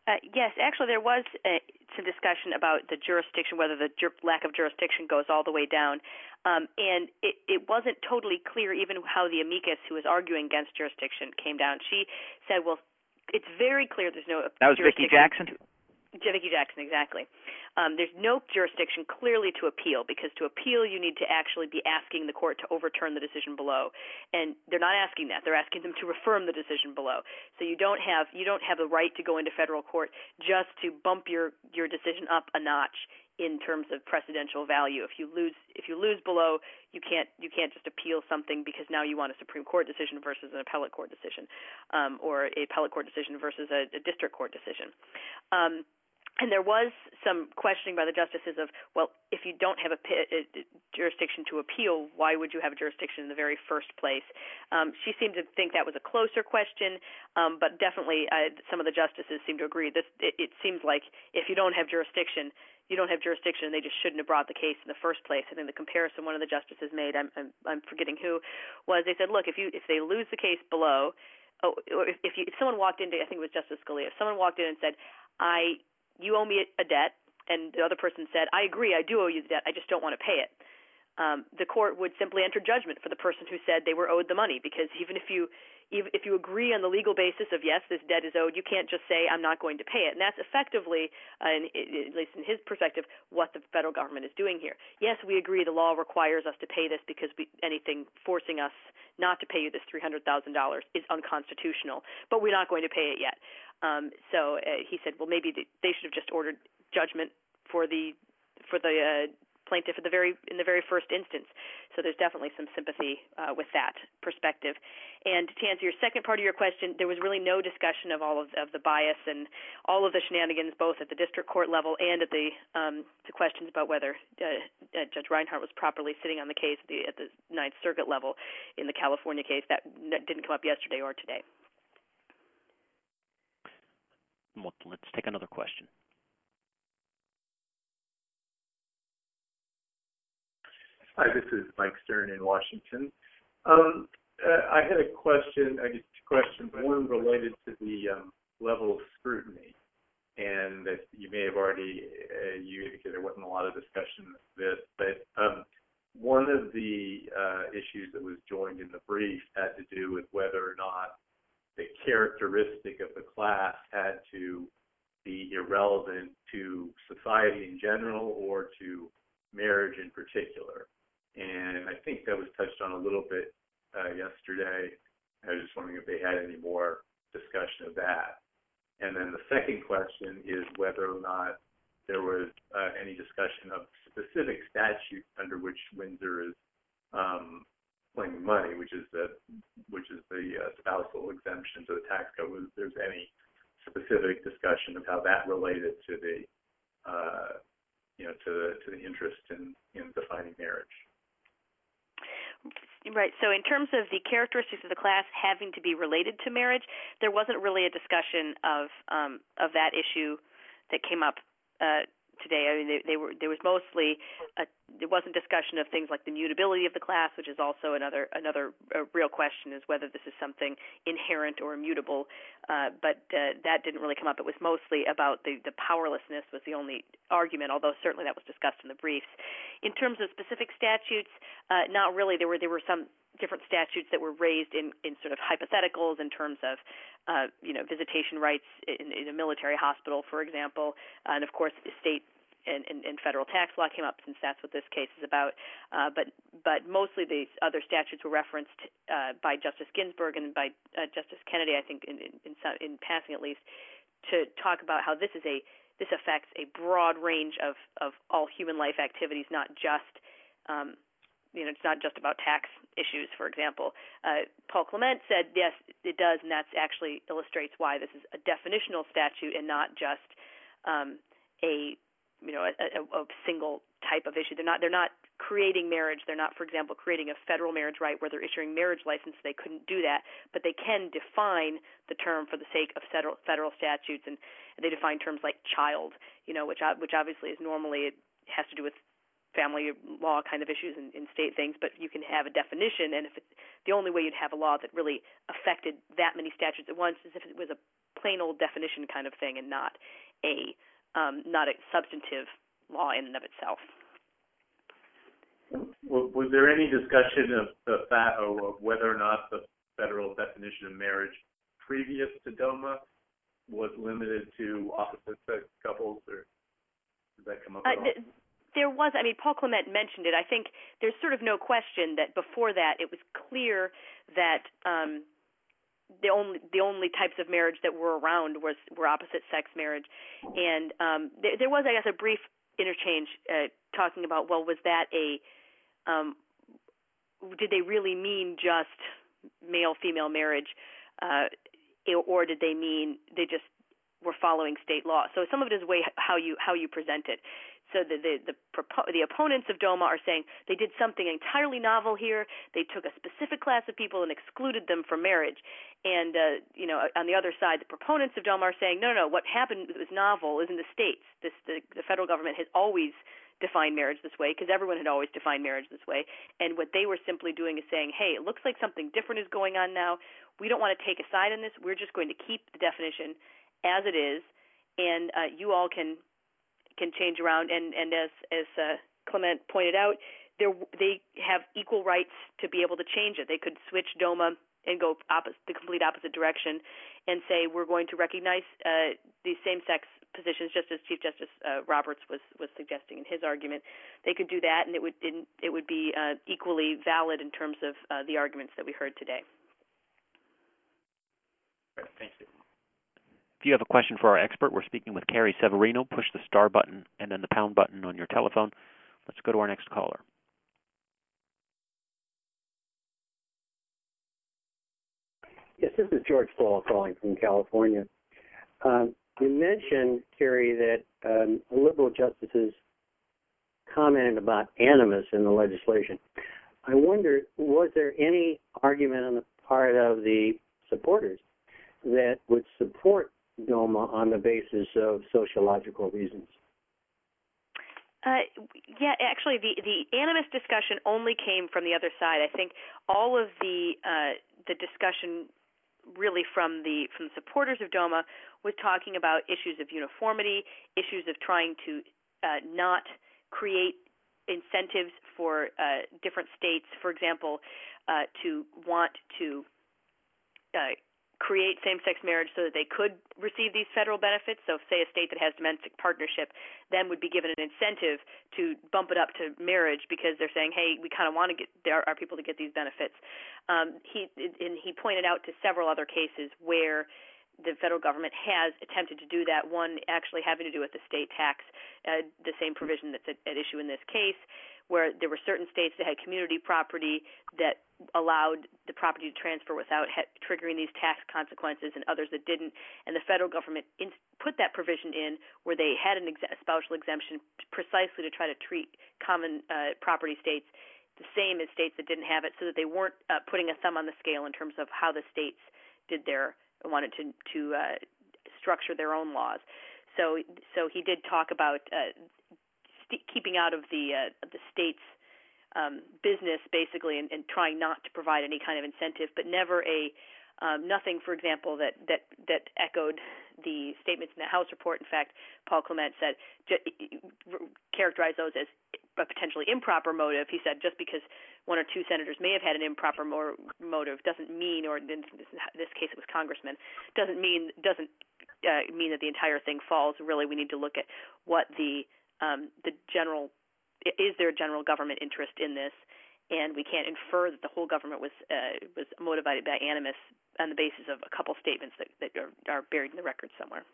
Uh, yes, actually, there was uh, some discussion about the jurisdiction, whether the jur- lack of jurisdiction goes all the way down, um, and it, it wasn't totally clear even how the amicus who was arguing against jurisdiction came down. She said, "Well, it's very clear there's no that was Vicki Jackson." Vicki Jackson, exactly. Um, there's no jurisdiction clearly to appeal, because to appeal you need to actually be asking the court to overturn the decision below, and they're not asking that. They're asking them to affirm the decision below. So you don't have you don't have the right to go into federal court just to bump your, your decision up a notch in terms of precedential value. If you lose if you lose below, you can't you can't just appeal something because now you want a Supreme Court decision versus an appellate court decision, um, or a appellate court decision versus a, a district court decision. Um, And there was some questioning by the justices of, well, if you don't have a, a jurisdiction to appeal, why would you have a jurisdiction in the very first place? Um, she seemed to think that was a closer question, um, but definitely uh, some of the justices seem to agree. This, it, it seems like if you don't have jurisdiction, you don't have jurisdiction, and they just shouldn't have brought the case in the first place. I think the comparison one of the justices made, I'm, I'm, I'm forgetting who, was they said, look, if you if they lose the case below, oh, or if, if, you, if someone walked into, I think it was Justice Scalia, if someone walked in and said, I you owe me a debt, and the other person said, I agree, I do owe you the debt, I just don't want to pay it. Um, the court would simply enter judgment for the person who said they were owed the money, because even if you even if you agree on the legal basis of, yes, this debt is owed, you can't just say, I'm not going to pay it. And that's effectively, uh, in, at least in his perspective, what the federal government is doing here. Yes, we agree the law requires us to pay this because we, anything forcing us not to pay you this three hundred thousand dollars is unconstitutional, but we're not going to pay it yet. Um, so uh, he said, well, maybe they should have just ordered judgment for the for the uh, plaintiff at the very in the very first instance. So there's definitely some sympathy uh, with that perspective. And to answer your second part of your question, there was really no discussion of all of, of the bias and all of the shenanigans, both at the district court level and at the um, the questions about whether uh, uh, Judge Reinhart was properly sitting on the case at the, at the Ninth Circuit level in the California case. That didn't come up yesterday or today. Well, let's take another question. Hi, this is Mike Stern in Washington. Um, uh, I had a question, I guess two questions. One related to the um, level of scrutiny, and that you may have already, uh, you indicated there wasn't a lot of discussion of this, but um, one of the uh, issues that was joined in the brief had to do with whether or not the characteristic of the class had to be irrelevant to society in general or to marriage in particular. And I think that was touched on a little bit uh, yesterday. I was just wondering if they had any more discussion of that. And then the second question is whether or not there was uh, any discussion of specific statute under which Windsor is um, claiming money, which is the which is the uh, spousal exemption to the tax code. If there's any specific discussion of how that related to the uh, you know to the to the interest in, in defining marriage. Right. So in terms of the characteristics of the class having to be related to marriage, there wasn't really a discussion of um, of that issue that came up uh, today. I mean, they, they were there was mostly a, there wasn't discussion of things like the mutability of the class, which is also another another uh, real question, is whether this is something inherent or immutable. Uh, but uh, that didn't really come up. It was mostly about the the powerlessness was the only argument, although certainly that was discussed in the briefs. In terms of specific statutes, uh, not really. There were there were some different statutes that were raised in, in sort of hypotheticals in terms of, uh, you know, visitation rights in, in a military hospital, for example, uh, and of course, state and, and, and federal tax law came up, since that's what this case is about. Uh, but but mostly these other statutes were referenced uh, by Justice Ginsburg and by uh, Justice Kennedy, I think, in, in, in, in passing at least, to talk about how this is a this affects a broad range of, of all human life activities, not just um, you know, it's not just about tax issues, for example. Uh, Paul Clement said, yes, it does, and that actually illustrates why this is a definitional statute and not just um, a, you know, a, a, a single type of issue. They're not, they're not creating marriage. They're not, for example, creating a federal marriage right where they're issuing marriage license. They couldn't do that, but they can define the term for the sake of federal federal statutes, and they define terms like child, you know, which which obviously is normally it has to do with family law kind of issues and, and state things, but you can have a definition, and if it, the only way you'd have a law that really affected that many statutes at once is if it was a plain old definition kind of thing, and not a um, not a substantive law in and of itself. Was there any discussion of the fact of whether or not the federal definition of marriage previous to DOMA was limited to opposite-sex couples, or did that come up at uh, all? Th- there was. I mean, Paul Clement mentioned it. I think there's sort of no question that before that it was clear that um, the only the only types of marriage that were around was were opposite-sex marriage, and um, there, there was, I guess, a brief interchange uh, talking about, well, was that a um, did they really mean just male-female marriage, uh, or did they mean they just were following state law? So some of it is way how you how you present it. So the the the, the opponents of DOMA are saying they did something entirely novel here. They took a specific class of people and excluded them from marriage. And uh, you know, on the other side, the proponents of DOMA are saying, no, no, no. What happened that was novel is in the states. This the, the federal government has always defined marriage this way because everyone had always defined marriage this way. And what they were simply doing is saying, hey, it looks like something different is going on now. We don't want to take a side in this. We're just going to keep the definition as it is, and uh, you all can can change around. And, and as as uh, Clement pointed out, they have equal rights to be able to change it. They could switch DOMA and go opposite, the complete opposite direction, and say we're going to recognize uh, these same-sex positions, just as Chief Justice uh, Roberts was, was suggesting in his argument. They could do that, and it would it, it would be uh, equally valid in terms of uh, the arguments that we heard today. Right, thank you. If you have a question for our expert, we're speaking with Carrie Severino. Push the star button and then the pound button on your telephone. Let's go to our next caller. Yes, this is George Paul calling from California. Um, you mentioned, Carrie, that um, liberal justices commented about animus in the legislation. I wonder, was there any argument on the part of the supporters that would support DOMA on the basis of sociological reasons? Uh, yeah, actually, the, the animus discussion only came from the other side. I think all of the uh, the discussion really from the from the supporters of DOMA was talking about issues of uniformity, issues of trying to uh, not create incentives for uh, different states, for example, uh, to want to uh, create same-sex marriage so that they could receive these federal benefits. So say a state that has domestic partnership then would be given an incentive to bump it up to marriage because they're saying, hey, we kind of want to get our, our people to get these benefits. Um, he and he pointed out to several other cases where the federal government has attempted to do that, one actually having to do with the state tax, uh, the same provision that's at, at issue in this case, where there were certain states that had community property that allowed the property to transfer without ha- triggering these tax consequences, and others that didn't. And the federal government in- put that provision in where they had an ex- a spousal exemption precisely to try to treat common uh, property states the same as states that didn't have it, so that they weren't uh, putting a thumb on the scale in terms of how the states did their wanted to to uh, structure their own laws. So so he did talk about uh, st- keeping out of the uh, the state's um, business basically, and, and trying not to provide any kind of incentive, but never a um, nothing, for example, that that that echoed the statements in the House report. In fact, Paul Clement said ju- characterized those as a potentially improper motive. He said just because one or two senators may have had an improper mo- motive doesn't mean, or in this, this case it was congressmen, doesn't mean doesn't uh, mean that the entire thing falls. Really, we need to look at what the um, the general is there a general government interest in this, and we can't infer that the whole government was uh, was motivated by animus on the basis of a couple statements that, that are, are buried in the record somewhere.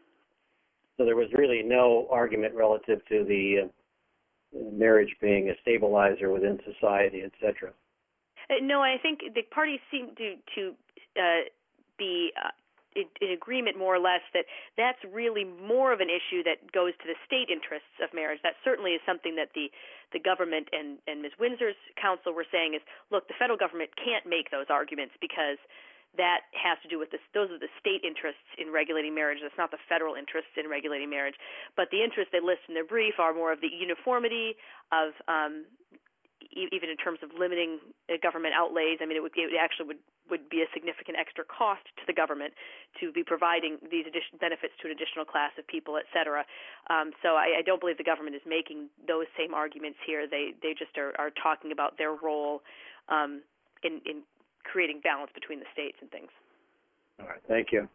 So there was really no argument relative to the uh, marriage being a stabilizer within society, et cetera. Uh, no, I think the parties seem to to uh, be uh, in, in agreement more or less that that's really more of an issue that goes to the state interests of marriage. That certainly is something that the the government and, and Miz Windsor's counsel were saying is, look, the federal government can't make those arguments because that has to do with this. Those are the state interests in regulating marriage. That's not the federal interests in regulating marriage. But the interests they list in their brief are more of the uniformity of um, e- even in terms of limiting uh, government outlays. I mean, it would it actually would, would be a significant extra cost to the government to be providing these additional benefits to an additional class of people, et cetera. Um, so I, I don't believe the government is making those same arguments here. They they just are, are talking about their role um, in, in creating balance between the states and things. All right. Thank you.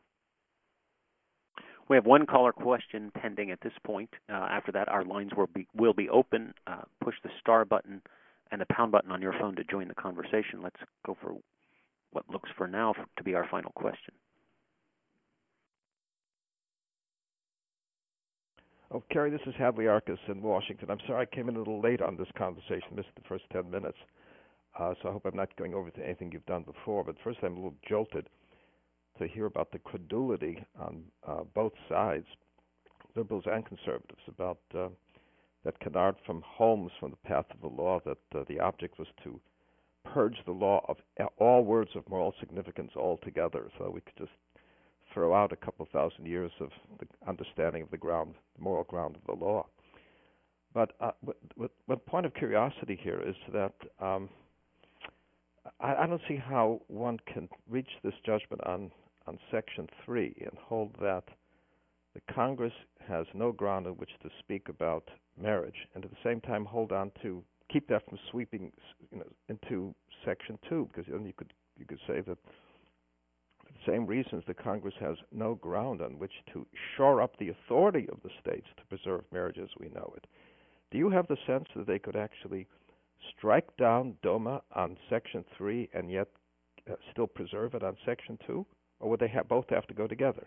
We have one caller question pending at this point. Uh, after that, our lines will be will be open. Uh, push the star button and the pound button on your phone to join the conversation. Let's go for what looks for now for, to be our final question. Oh, Kerry, this is Hadley Arcus in Washington. I'm sorry I came in a little late on this conversation, missed the first ten minutes. Uh, so I hope I'm not going over to anything you've done before. But first, I'm a little jolted to hear about the credulity on uh, both sides, liberals and conservatives, about uh, that canard from Holmes from the path of the law, that uh, the object was to purge the law of all words of moral significance altogether, so we could just throw out a couple thousand years of the understanding of the ground, the moral ground of the law. But uh, what, what, what point of curiosity here is that um, I, I don't see how one can reach this judgment on on Section three and hold that the Congress has no ground on which to speak about marriage, and at the same time hold on to keep that from sweeping, you know, into Section two, because then you could you could say that for the same reasons the Congress has no ground on which to shore up the authority of the states to preserve marriage as we know it. Do you have the sense that they could actually strike down DOMA on Section three and yet uh, still preserve it on Section two? Or would they have, both have to go together?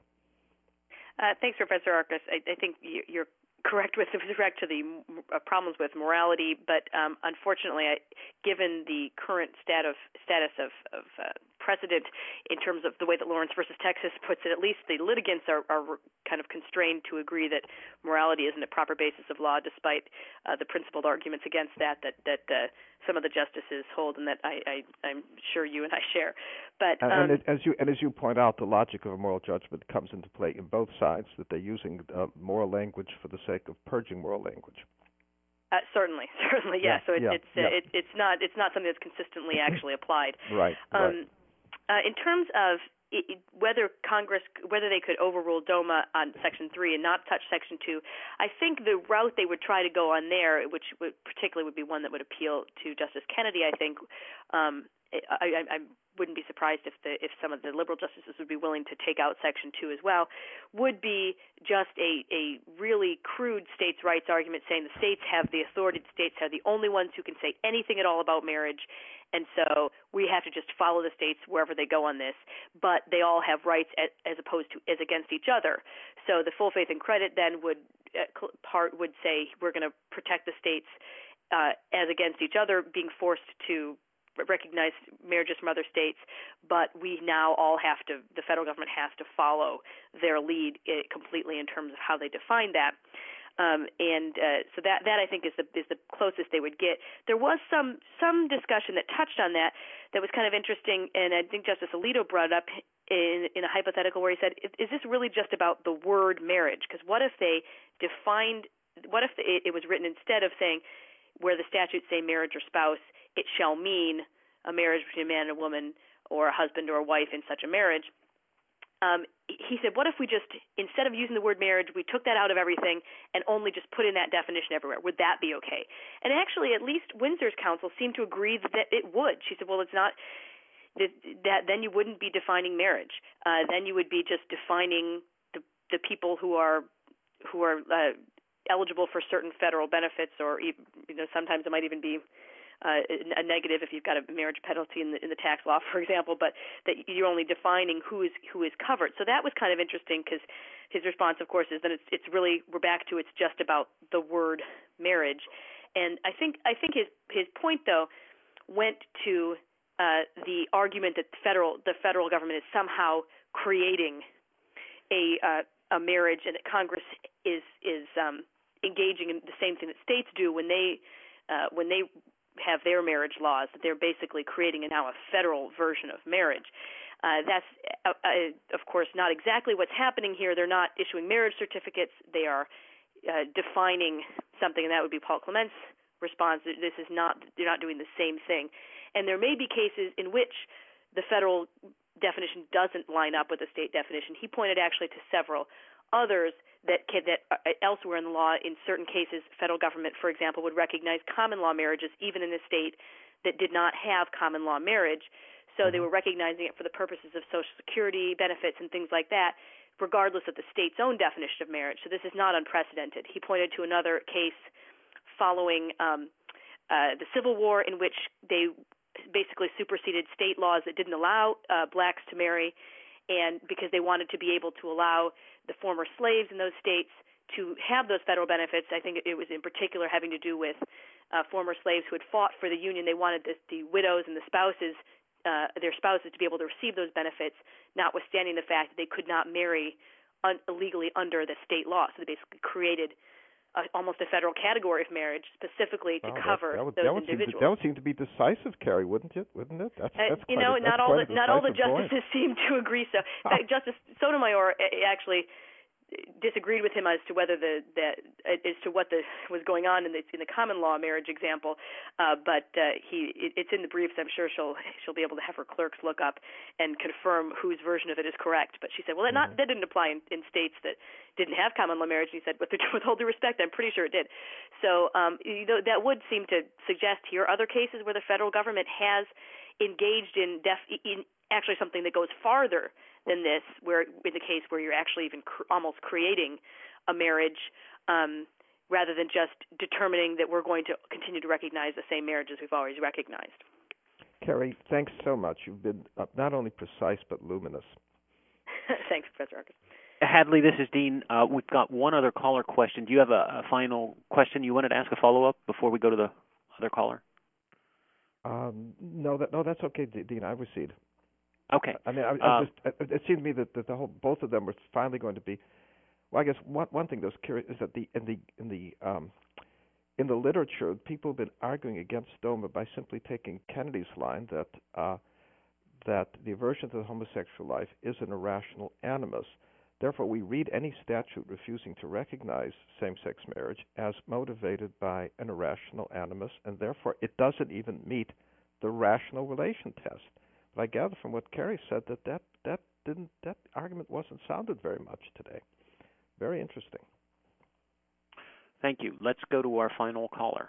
Uh, thanks, Professor Arcus. I, I think you're correct with respect to the uh, problems with morality, but um, unfortunately, I, given the current stat of, status of, of uh, precedent in terms of the way that Lawrence versus Texas puts it, at least the litigants are, are kind of constrained to agree that morality isn't a proper basis of law, despite uh, the principled arguments against that that, that uh, some of the justices hold, and that I, I, I'm sure you and I share. But um, and, and as you and as you point out, the logic of a moral judgment comes into play in both sides, that they're using uh, moral language for the sake of purging moral language. Uh, certainly, certainly, yeah. yeah so it, yeah, it's uh, yeah. it, it's not it's not something that's consistently actually applied. Right. Um, right. Uh, in terms of it, whether Congress, whether they could overrule DOMA on Section three and not touch Section two, I think the route they would try to go on there, which would particularly would be one that would appeal to Justice Kennedy, I think. Um, I, I, I wouldn't be surprised if the if some of the liberal justices would be willing to take out Section two as well, would be just a, a really crude states' rights argument saying the states have the authority, the states are the only ones who can say anything at all about marriage, and so we have to just follow the states wherever they go on this, but they all have rights as, as opposed to as against each other. So the full faith and credit then would uh, part would say we're going to protect the states uh, as against each other being forced to recognize marriages from other states, but we now all have to, the federal government has to follow their lead completely in terms of how they define that. Um, and uh, so that that I think is the is the closest they would get. There was some some discussion that touched on that that was kind of interesting, and I think Justice Alito brought it up in in a hypothetical where he said, "Is this really just about the word marriage? Because what if they defined? What if it, it was written instead of saying where the statutes say marriage or spouse, it shall mean a marriage between a man and a woman, or a husband or a wife in such a marriage." Um, he said, what if we just, instead of using the word marriage, we took that out of everything and only just put in that definition everywhere? Would that be okay? And actually, at least Windsor's counsel seemed to agree that it would. She said, well, it's not, that, that then you wouldn't be defining marriage. Uh, then you would be just defining the, the people who are, who are uh, eligible for certain federal benefits, or, you know, sometimes it might even be Uh, a negative if you've got a marriage penalty in the, in the tax law, for example, but that you're only defining who is who is covered. So that was kind of interesting, because his response, of course, is that it's it's really, we're back to it's just about the word marriage. And I think I think his his point, though, went to uh, the argument that the federal the federal government is somehow creating a uh, a marriage, and that Congress is is um, engaging in the same thing that states do when they uh, when they have their marriage laws, that they're basically creating a, now a federal version of marriage. Uh, that's, uh, uh, of course, not exactly what's happening here. They're not issuing marriage certificates. They are uh, defining something, and that would be Paul Clement's responds that this is not, they're not doing the same thing. And there may be cases in which the federal definition doesn't line up with the state definition. He pointed actually to several others that can, that elsewhere in the law, in certain cases, federal government, for example, would recognize common law marriages even in a state that did not have common law marriage. So they were recognizing it for the purposes of Social Security benefits and things like that, regardless of the state's own definition of marriage. So this is not unprecedented. He pointed to another case following um, uh, the Civil War in which they basically superseded state laws that didn't allow uh, blacks to marry, and because they wanted to be able to allow the former slaves in those states to have those federal benefits. I think it was in particular having to do with uh, former slaves who had fought for the Union. They wanted the, the widows and the spouses Uh, their spouses to be able to receive those benefits, notwithstanding the fact that they could not marry un- illegally under the state law. So they basically created a, almost a federal category of marriage specifically to wow, cover that, that would, those that would individuals. Seem to, that would seem to be decisive, Carrie, wouldn't it? Wouldn't it? That's, uh, that's you quite know, a, not all the not all the justices point. seem to agree. So in fact, Justice Sotomayor actually disagreed with him as to whether the that as to what the was going on in the in the common law marriage example, uh, but uh, he it, it's in the briefs. I'm sure she'll she'll be able to have her clerks look up and confirm whose version of it is correct. But she said, well, that not that didn't apply in, in states that didn't have common law marriage. And he said, with, with all due respect, I'm pretty sure it did. So um, you know, that would seem to suggest here other cases where the federal government has engaged in def in actually something that goes farther than this, where in the case where you're actually even cr- almost creating a marriage, um, rather than just determining that we're going to continue to recognize the same marriage as we've always recognized. Carrie, thanks so much. You've been uh, not only precise but luminous. Thanks, Professor Arcus. Hadley, this is Dean. Uh, we've got one other caller question. Do you have a, a final question you wanted to ask a follow-up before we go to the other caller? Um, no, that no, that's okay, Dean. I recede. Okay. I mean, I, I um, just, it, it seemed to me that, that the whole both of them were finally going to be. Well, I guess one one thing that was curious is that the in the in the um, in the literature, people have been arguing against DOMA by simply taking Kennedy's line that uh, that the aversion to the homosexual life is an irrational animus. Therefore, we read any statute refusing to recognize same-sex marriage as motivated by an irrational animus, and therefore it doesn't even meet the rational relation test. But I gather from what Carrie said that that, that didn't that argument wasn't sounded very much today. Very interesting. Thank you. Let's go to our final caller.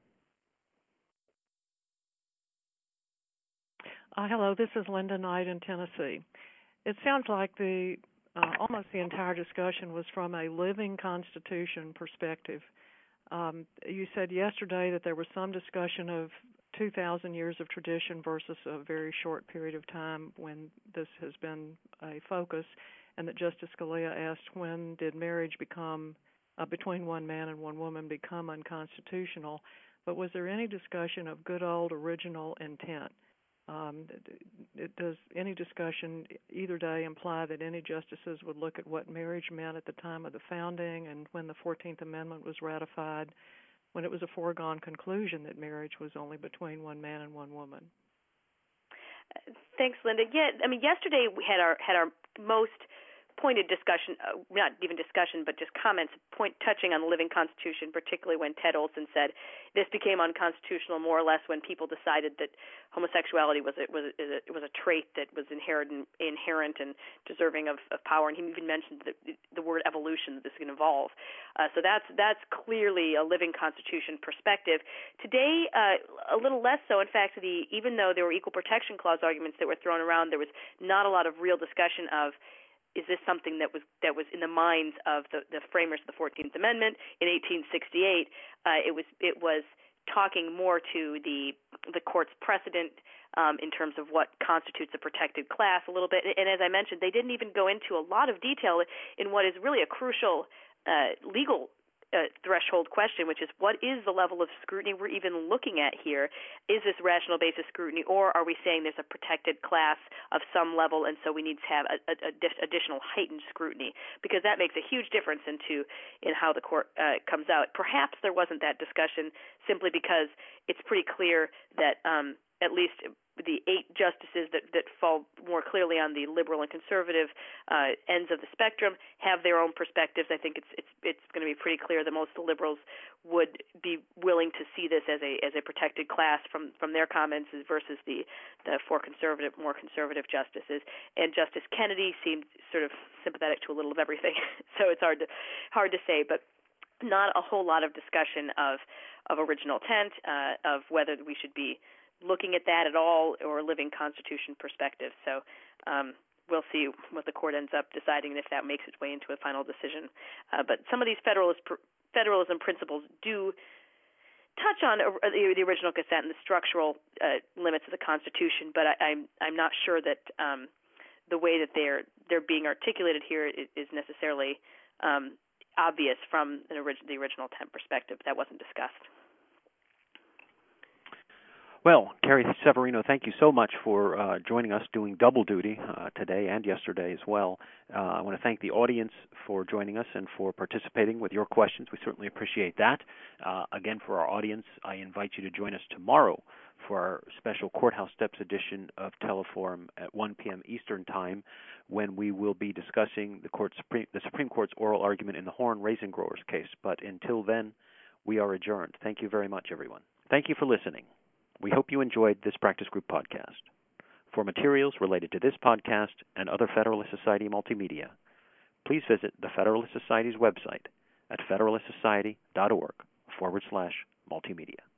Uh, hello, this is Linda Knight in Tennessee. It sounds like the uh, almost the entire discussion was from a living Constitution perspective. Um, you said yesterday that there was some discussion of two thousand years of tradition versus a very short period of time when this has been a focus, and that Justice Scalia asked, when did marriage become, uh, between one man and one woman, become unconstitutional? But was there any discussion of good old original intent? Um, it, does any discussion either day imply that any justices would look at what marriage meant at the time of the founding and when the fourteenth Amendment was ratified, when it was a foregone conclusion that marriage was only between one man and one woman? Thanks, Linda. Yeah, I mean, yesterday we had our had our most pointed discussion, uh, not even discussion, but just comments point touching on the living Constitution, particularly when Ted Olson said this became unconstitutional more or less when people decided that homosexuality was a, was a, was a trait that was inherent inherent and deserving of, of power, and he even mentioned the, the word evolution, that this can evolve. Uh, so that's that's clearly a living Constitution perspective. Today, uh, a little less so. In fact, the even though there were equal protection clause arguments that were thrown around, there was not a lot of real discussion of, is this something that was that was in the minds of the, the framers of the fourteenth Amendment in eighteen sixty-eight? Uh, it was it was talking more to the the court's precedent um, in terms of what constitutes a protected class a little bit. And as I mentioned, they didn't even go into a lot of detail in what is really a crucial uh, legal Uh, threshold question, which is what is the level of scrutiny we're even looking at here? Is this rational basis scrutiny, or are we saying there's a protected class of some level, and so we need to have a, a, a additional heightened scrutiny? Because that makes a huge difference into in how the court uh, comes out. Perhaps there wasn't that discussion simply because it's pretty clear that um, at least the eight justices that, that fall more clearly on the liberal and conservative uh, ends of the spectrum have their own perspectives. I think it's it's it's going to be pretty clear that most of the liberals would be willing to see this as a as a protected class from, from their comments versus the the four conservative, more conservative justices. And Justice Kennedy seemed sort of sympathetic to a little of everything, so it's hard to hard to say, but not a whole lot of discussion of of original intent, uh, of whether we should be looking at that at all or a living Constitution perspective. So um, we'll see what the court ends up deciding and if that makes its way into a final decision. Uh, but some of these federalist federalism principles do touch on uh, the, the original consent and the structural uh, limits of the Constitution, but I, I'm I'm not sure that um, the way that they're they're being articulated here is, is necessarily um, obvious from an orig- the original intent perspective. That wasn't discussed. Well, Carrie Severino, thank you so much for uh, joining us, doing double duty uh, today and yesterday as well. Uh, I want to thank the audience for joining us and for participating with your questions. We certainly appreciate that. Uh, again, for our audience, I invite you to join us tomorrow for our special Courthouse Steps edition of Teleforum at one p.m. Eastern Time, when we will be discussing the, court Supreme, the Supreme Court's oral argument in the Horn Raisin Growers case. But until then, we are adjourned. Thank you very much, everyone. Thank you for listening. We hope you enjoyed this Practice Group podcast. For materials related to this podcast and other Federalist Society multimedia, please visit the Federalist Society's website at federalistsociety.org forward slash multimedia.